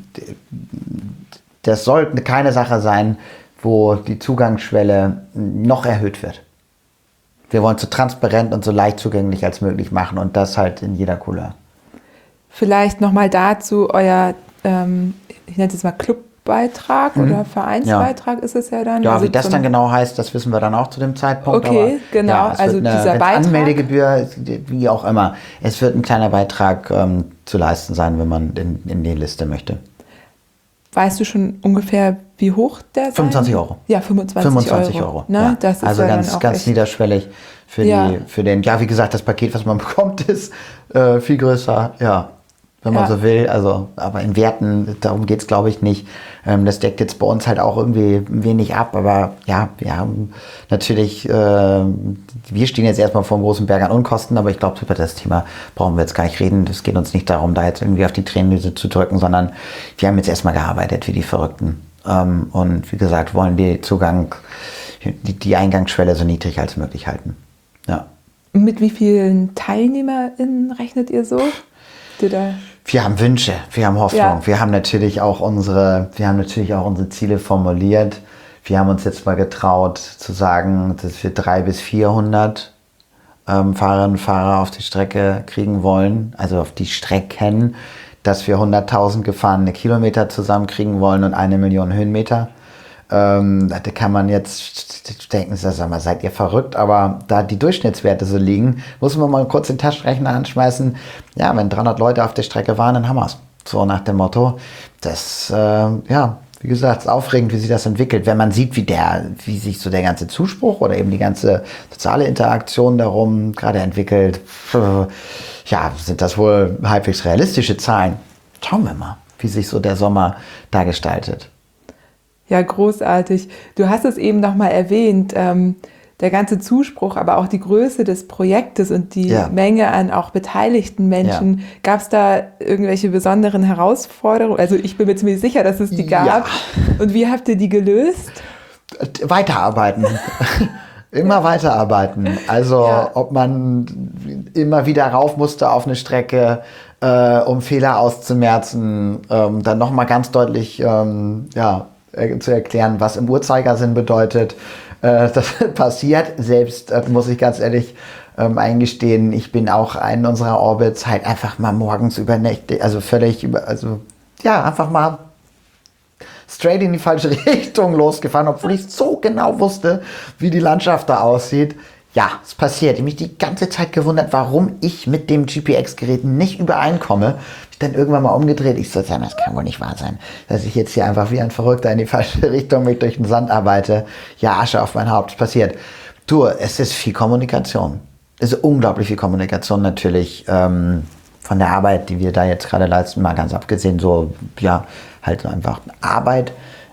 das sollte keine Sache sein, wo die Zugangsschwelle noch erhöht wird. Wir wollen es so transparent und so leicht zugänglich als möglich machen und das halt in jeder Couleur. Vielleicht nochmal dazu euer, ähm, ich nenne es jetzt mal Clubbeitrag mhm. oder Vereinsbeitrag ja. ist es ja dann. Ja, also wie das dann genau heißt, das wissen wir dann auch zu dem Zeitpunkt. Okay, aber, genau, ja, es also wird eine, dieser Beitrag. Anmeldegebühr, wie auch immer. Es wird ein kleiner Beitrag ähm, zu leisten sein, wenn man in, in die Liste möchte. Weißt du schon ungefähr, wie hoch der sein? fünfundzwanzig Euro. Ja, fünfundzwanzig, fünfundzwanzig Euro. Euro. Ne? Ja. Das ist also ja ganz, dann auch ganz echt niederschwellig für, ja. die, für den, ja, wie gesagt, das Paket, was man bekommt, ist äh, viel größer, ja, wenn man ja. so will. Also, aber in Werten, darum geht es, glaube ich, nicht. Ähm, das deckt jetzt bei uns halt auch irgendwie wenig ab, aber ja, wir haben natürlich, äh, wir stehen jetzt erstmal vor einem großen Berg an Unkosten, aber ich glaube, über das Thema brauchen wir jetzt gar nicht reden. Es geht uns nicht darum, da jetzt irgendwie auf die Tränendrüse zu drücken, sondern wir haben jetzt erstmal gearbeitet wie die Verrückten. Um, und wie gesagt, wollen die Zugang, die, die Eingangsschwelle so niedrig als möglich halten. Ja. Mit wie vielen TeilnehmerInnen rechnet ihr so? Da wir haben Wünsche, wir haben Hoffnung, ja. wir haben natürlich auch unsere, wir haben natürlich auch unsere Ziele formuliert. Wir haben uns jetzt mal getraut zu sagen, dass wir dreihundert bis vierhundert ähm, Fahrerinnen und Fahrer auf die Strecke kriegen wollen, also auf die Strecken, dass wir hunderttausend gefahrene Kilometer zusammenkriegen wollen und eine Million Höhenmeter. Ähm, da kann man jetzt denken, sag mal, seid ihr verrückt, aber da die Durchschnittswerte so liegen, muss man mal kurz den Taschenrechner anschmeißen. Ja, wenn dreihundert Leute auf der Strecke waren, dann haben wir es. So nach dem Motto, das, äh, ja, wie gesagt, ist aufregend, wie sich das entwickelt. Wenn man sieht, wie der, wie sich so der ganze Zuspruch oder eben die ganze soziale Interaktion darum gerade entwickelt, ja, sind das wohl halbwegs realistische Zahlen. Schauen wir mal, wie sich so der Sommer da gestaltet. Ja, großartig. Du hast es eben nochmal erwähnt, ähm, der ganze Zuspruch, aber auch die Größe des Projektes und die ja. Menge an auch beteiligten Menschen. Ja. Gab es da irgendwelche besonderen Herausforderungen? Also ich bin mir ziemlich sicher, dass es die gab. Ja. Und wie habt ihr die gelöst? Weiterarbeiten. Immer weiterarbeiten. Also ja. ob man immer wieder rauf musste auf eine Strecke, äh, um Fehler auszumerzen, ähm, dann nochmal ganz deutlich ähm, ja, äh, zu erklären, was im Uhrzeigersinn bedeutet. Äh, das passiert. Selbst, äh, muss ich ganz ehrlich ähm, eingestehen, ich bin auch in unserer Orbits halt einfach mal morgens über Nächte, also völlig über, also ja, einfach mal straight in die falsche Richtung losgefahren, obwohl ich so genau wusste, wie die Landschaft da aussieht. Ja, es passiert. Ich habe mich die ganze Zeit gewundert, warum ich mit dem G P X-Gerät nicht übereinkomme. Ich dann irgendwann mal umgedreht. Ich so, das kann wohl nicht wahr sein, dass ich jetzt hier einfach wie ein Verrückter in die falsche Richtung mich durch den Sand arbeite. Ja, Asche auf mein Haupt. Es passiert. Du, es ist viel Kommunikation. Es ist unglaublich viel Kommunikation natürlich. Ähm, von der Arbeit, die wir da jetzt gerade leisten, mal ganz abgesehen, so, ja, halt einfach Arbeit.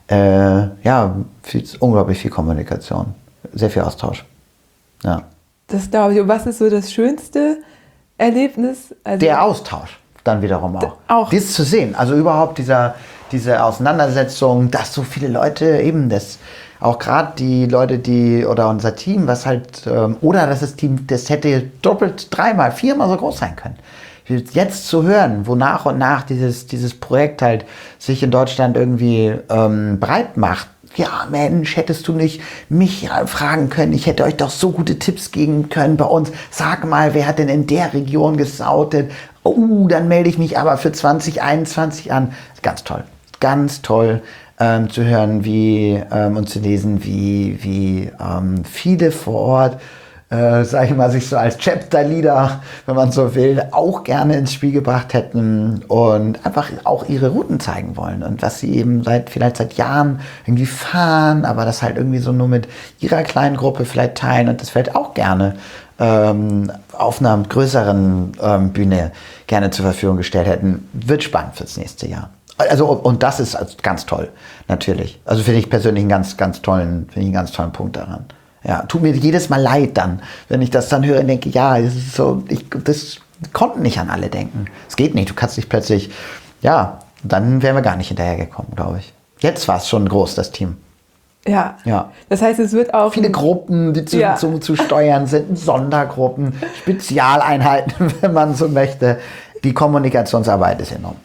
Äh, ja, viel, unglaublich viel Kommunikation. Sehr viel Austausch. Ja. Das glaube ich. Und was ist so das schönste Erlebnis? Also der Austausch dann wiederum auch. auch. Dies zu sehen, also überhaupt dieser, diese Auseinandersetzung, dass so viele Leute eben das, auch gerade die Leute, die, oder unser Team, was halt, ähm, oder dass das Team, das hätte doppelt, dreimal, viermal so groß sein können. Jetzt zu hören, wo nach und nach dieses, dieses Projekt halt sich in Deutschland irgendwie ähm, breit macht. Ja, Mensch, hättest du nicht mich fragen können? Ich hätte euch doch so gute Tipps geben können bei uns. Sag mal, wer hat denn in der Region gesautet? Oh, dann melde ich mich aber für zwanzig einundzwanzig an. Ganz toll, ganz toll ähm, zu hören, wie ähm, und zu lesen, wie, wie ähm, viele vor Ort, äh, sag ich mal, sich so als Chapter-Leader, wenn man so will, auch gerne ins Spiel gebracht hätten und einfach auch ihre Routen zeigen wollen und was sie eben seit vielleicht seit Jahren irgendwie fahren, aber das halt irgendwie so nur mit ihrer kleinen Gruppe vielleicht teilen und das vielleicht auch gerne ähm, auf einer größeren ähm, Bühne gerne zur Verfügung gestellt hätten. Wird spannend fürs nächste Jahr. Also, und das ist ganz toll, natürlich. Also finde ich persönlich einen ganz, ganz tollen, finde ich einen ganz tollen Punkt daran. Ja, tut mir jedes Mal leid dann, wenn ich das dann höre und denke, ja, es ist so, ich, das konnten nicht an alle denken. Es geht nicht, du kannst nicht plötzlich, ja, dann wären wir gar nicht hinterhergekommen, glaube ich. Jetzt war es schon groß, das Team. Ja. Ja. Das heißt, es wird auch viele Gruppen, die zu, ja. zu, zu steuern sind, Sondergruppen, Spezialeinheiten, wenn man so möchte. Die Kommunikationsarbeit ist enorm.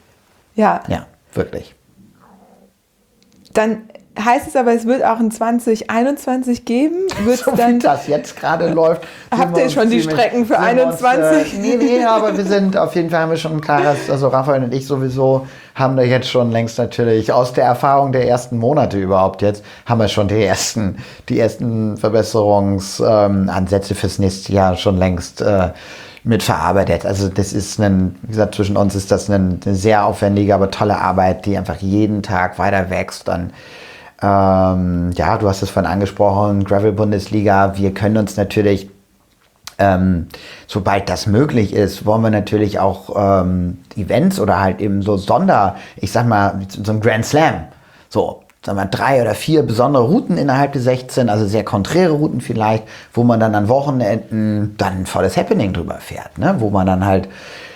Ja. Ja, wirklich. Dann heißt es aber, es wird auch in zwanzig einundzwanzig geben. Wird's So dann, wie das jetzt gerade läuft. habt ihr schon die Strecken für einundzwanzig? Uns, äh, nee, nee, aber wir sind auf jeden Fall, haben wir schon ein klares, also Raphael und ich sowieso, haben da jetzt schon längst natürlich, aus der Erfahrung der ersten Monate überhaupt jetzt, haben wir schon die ersten, die ersten Verbesserungsansätze ähm, fürs nächste Jahr schon längst äh, mit verarbeitet. Also das ist ein, wie gesagt, zwischen uns ist das eine, eine sehr aufwendige, aber tolle Arbeit, die einfach jeden Tag weiter wächst. Dann Ähm, ja, du hast es vorhin angesprochen, Gravel-Bundesliga. Wir können uns natürlich, ähm, sobald das möglich ist, wollen wir natürlich auch ähm, Events oder halt eben so Sonder, ich sag mal, so ein Grand Slam, so, sagen wir drei oder vier besondere Routen innerhalb der sechzehn, also sehr konträre Routen vielleicht, wo man dann an Wochenenden dann ein volles Happening drüber fährt, ne? Wo man dann halt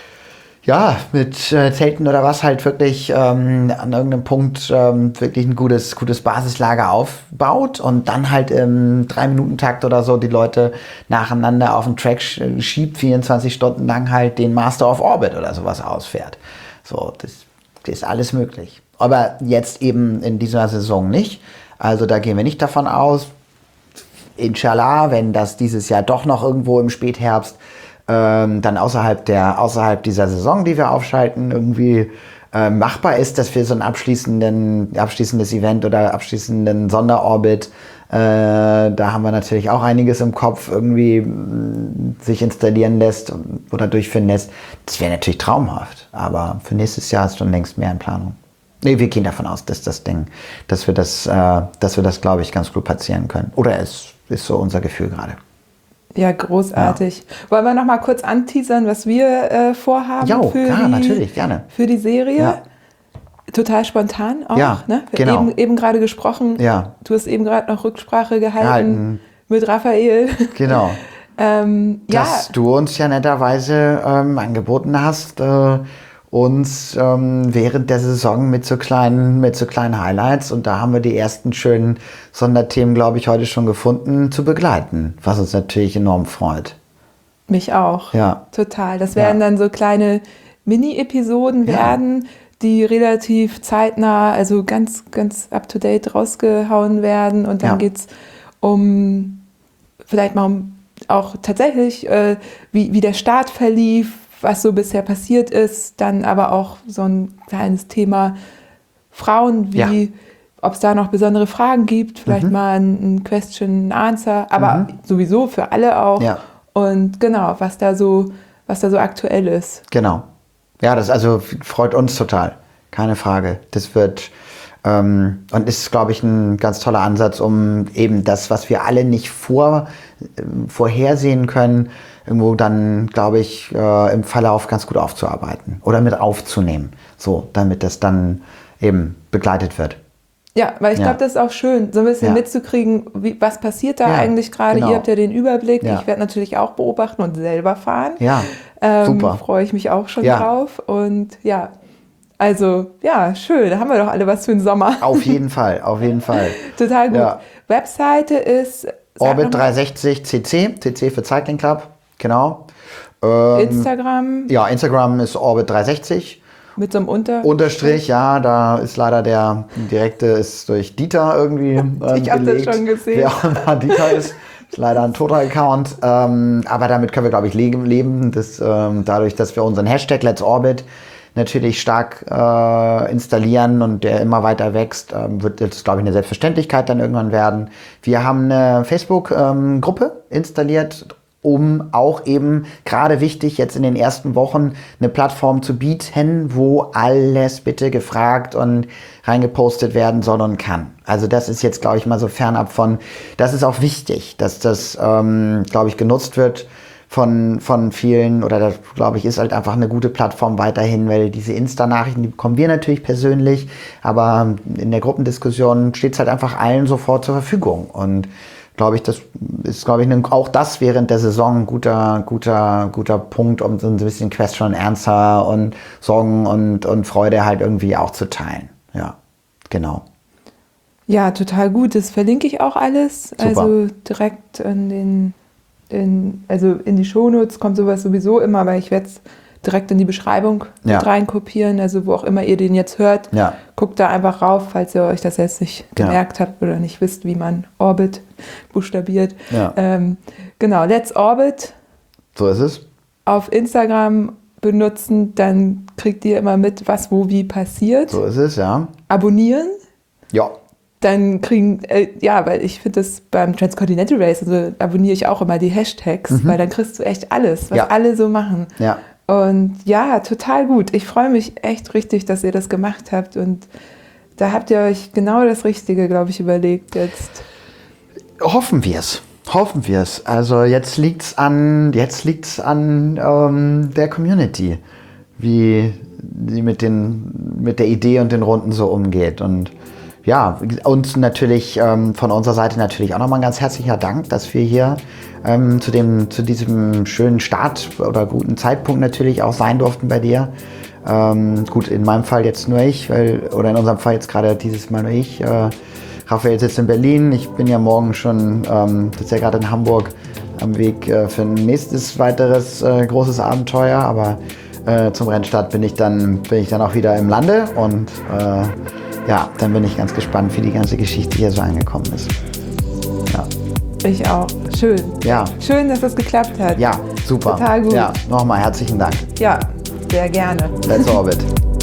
ja, mit äh, Zelten oder was halt wirklich ähm, an irgendeinem Punkt ähm, wirklich ein gutes, gutes Basislager aufbaut und dann halt im drei-Minuten-Takt oder so die Leute nacheinander auf den Track sch- schiebt, vierundzwanzig Stunden lang halt den Master of Orbit oder sowas ausfährt. So, das, das ist alles möglich. Aber jetzt eben in dieser Saison nicht. Also da gehen wir nicht davon aus. Inshallah, wenn das dieses Jahr doch noch irgendwo im Spätherbst Ähm, dann außerhalb der außerhalb dieser Saison, die wir aufschalten, irgendwie äh, machbar ist, dass wir so ein abschließenden, abschließendes Event oder abschließenden Sonderorbit, äh, da haben wir natürlich auch einiges im Kopf, irgendwie mh, sich installieren lässt oder durchführen lässt. Das wäre natürlich traumhaft, aber für nächstes Jahr ist schon längst mehr in Planung. Nee, wir gehen davon aus, dass das Ding, dass wir das, äh, dass wir das, glaube ich, ganz gut platzieren können. Oder es ist so unser Gefühl gerade. Ja, großartig. Ja. Wollen wir noch mal kurz anteasern, was wir äh, vorhaben jo, für, klar, die, natürlich, gerne. für die Serie? Ja. Total spontan auch. Ja, ne? Wir genau. haben eben, eben gerade gesprochen. Ja. Du hast eben gerade noch Rücksprache gehalten, gehalten. mit Raphael. Genau. ähm, Dass ja. du uns ja netterweise ähm, angeboten hast, äh, uns ähm, während der Saison mit so kleinen, mit so kleinen Highlights, und da haben wir die ersten schönen Sonderthemen, glaube ich, heute schon gefunden, zu begleiten, was uns natürlich enorm freut. Mich auch. Ja. Total. Das werden Ja. dann so kleine Mini-Episoden Ja. werden, die relativ zeitnah, also ganz, ganz up-to-date rausgehauen werden. Und dann Ja. geht es um, vielleicht mal um auch tatsächlich, äh, wie, wie der Start verlief, was so bisher passiert ist, dann aber auch so ein kleines Thema Frauen, wie, ja. ob es da noch besondere Fragen gibt, vielleicht mhm. mal ein, ein Question, Answer, aber mhm. sowieso für alle auch. Ja. Und genau, was da so, was da so aktuell ist. Genau. Ja, das also freut uns total. Keine Frage. Das wird ähm, und ist, glaube ich, ein ganz toller Ansatz, um eben das, was wir alle nicht vor, äh, vorhersehen können, irgendwo dann, glaube ich, äh, im Verlauf ganz gut aufzuarbeiten oder mit aufzunehmen. So, damit das dann eben begleitet wird. Ja, weil ich Ja. glaube, das ist auch schön, so ein bisschen Ja. mitzukriegen, wie, was passiert da Ja, eigentlich gerade. genau. Ihr habt ja den Überblick. Ja. Ich werde natürlich auch beobachten und selber fahren. Ja, ähm, super. Freue ich mich auch schon Ja. drauf. Und ja, also ja, schön. Da haben wir doch alle was für den Sommer. Auf jeden Fall, auf jeden Fall. Total gut. Ja. Webseite ist sag Orbit noch mal, dreihundertsechzig C C, C C für Cycling Club, genau. Ähm, Instagram Ja, Instagram ist Orbit dreihundertsechzig. mit so einem Unter. Unterstrich, ja, da ist leider der direkte, ist durch Dieter irgendwie ähm, Ich hab das belegt. schon gesehen. Wer auch immer Dieter ist, ist leider ein toter Account. Ähm, aber damit können wir, glaube ich, leben. leben. Das, ähm, dadurch, dass wir unseren Hashtag Let's Orbit natürlich stark äh, installieren und der immer weiter wächst, ähm, wird das, glaube ich, eine Selbstverständlichkeit dann irgendwann werden. Wir haben eine Facebook-Gruppe ähm, installiert, um auch eben, gerade wichtig, jetzt in den ersten Wochen eine Plattform zu bieten, wo alles bitte gefragt und reingepostet werden soll und kann. Also das ist jetzt, glaube ich, mal so fernab von, das ist auch wichtig, dass das, ähm, glaube ich, genutzt wird von, von vielen, oder das, glaube ich, ist halt einfach eine gute Plattform weiterhin, weil diese Insta-Nachrichten, die bekommen wir natürlich persönlich, aber in der Gruppendiskussion steht es halt einfach allen sofort zur Verfügung. Und glaube ich, das ist, glaube ich, auch das während der Saison ein guter, guter, guter Punkt, um so ein bisschen Question and Answer und Sorgen und, und Freude halt irgendwie auch zu teilen. Ja, genau. Ja, total gut. Das verlinke ich auch alles. Super. Also direkt in den, in, also in die Shownotes kommt sowas sowieso immer, aber ich werde es direkt in die Beschreibung Ja. mit reinkopieren. Also wo auch immer ihr den jetzt hört, Ja. guckt da einfach rauf, falls ihr euch das jetzt nicht Ja. gemerkt habt oder nicht wisst, wie man Orbit buchstabiert. Ja. Ähm, genau, Let's Orbit So ist es. auf Instagram benutzen, dann kriegt ihr immer mit, was wo wie passiert. So ist es, ja. Abonnieren. Ja. Dann kriegen, äh, ja, weil ich finde das beim Transcontinental Race, also abonniere ich auch immer die Hashtags, Mhm. weil dann kriegst du echt alles, was Ja. alle so machen. Ja. Und ja, total gut. Ich freue mich echt richtig, dass ihr das gemacht habt und da habt ihr euch genau das Richtige, glaube ich, überlegt jetzt. Hoffen wir es. Hoffen wir es. Also jetzt liegt's an, jetzt liegt's an ähm, der Community, wie sie mit den, mit der Idee und den Runden so umgeht. Und ja, uns natürlich ähm, von unserer Seite natürlich auch nochmal ein ganz herzlicher Dank, dass wir hier ähm, zu dem, zu diesem schönen Start oder guten Zeitpunkt natürlich auch sein durften bei dir. Ähm, gut, in meinem Fall jetzt nur ich, weil, oder in unserem Fall jetzt gerade dieses Mal nur ich. Äh, Raphael sitzt in Berlin. Ich bin ja morgen schon, ähm, sitze ja gerade in Hamburg am Weg äh, für ein nächstes weiteres äh, großes Abenteuer. Aber äh, zum Rennstart bin ich dann, bin ich dann auch wieder im Lande und äh, ja, dann bin ich ganz gespannt, wie die ganze Geschichte hier so angekommen ist. Ja. Ich auch. Schön. Ja. Schön, dass das geklappt hat. Ja, super. Total gut. Ja, nochmal herzlichen Dank. Ja, sehr gerne. Let's Orbit.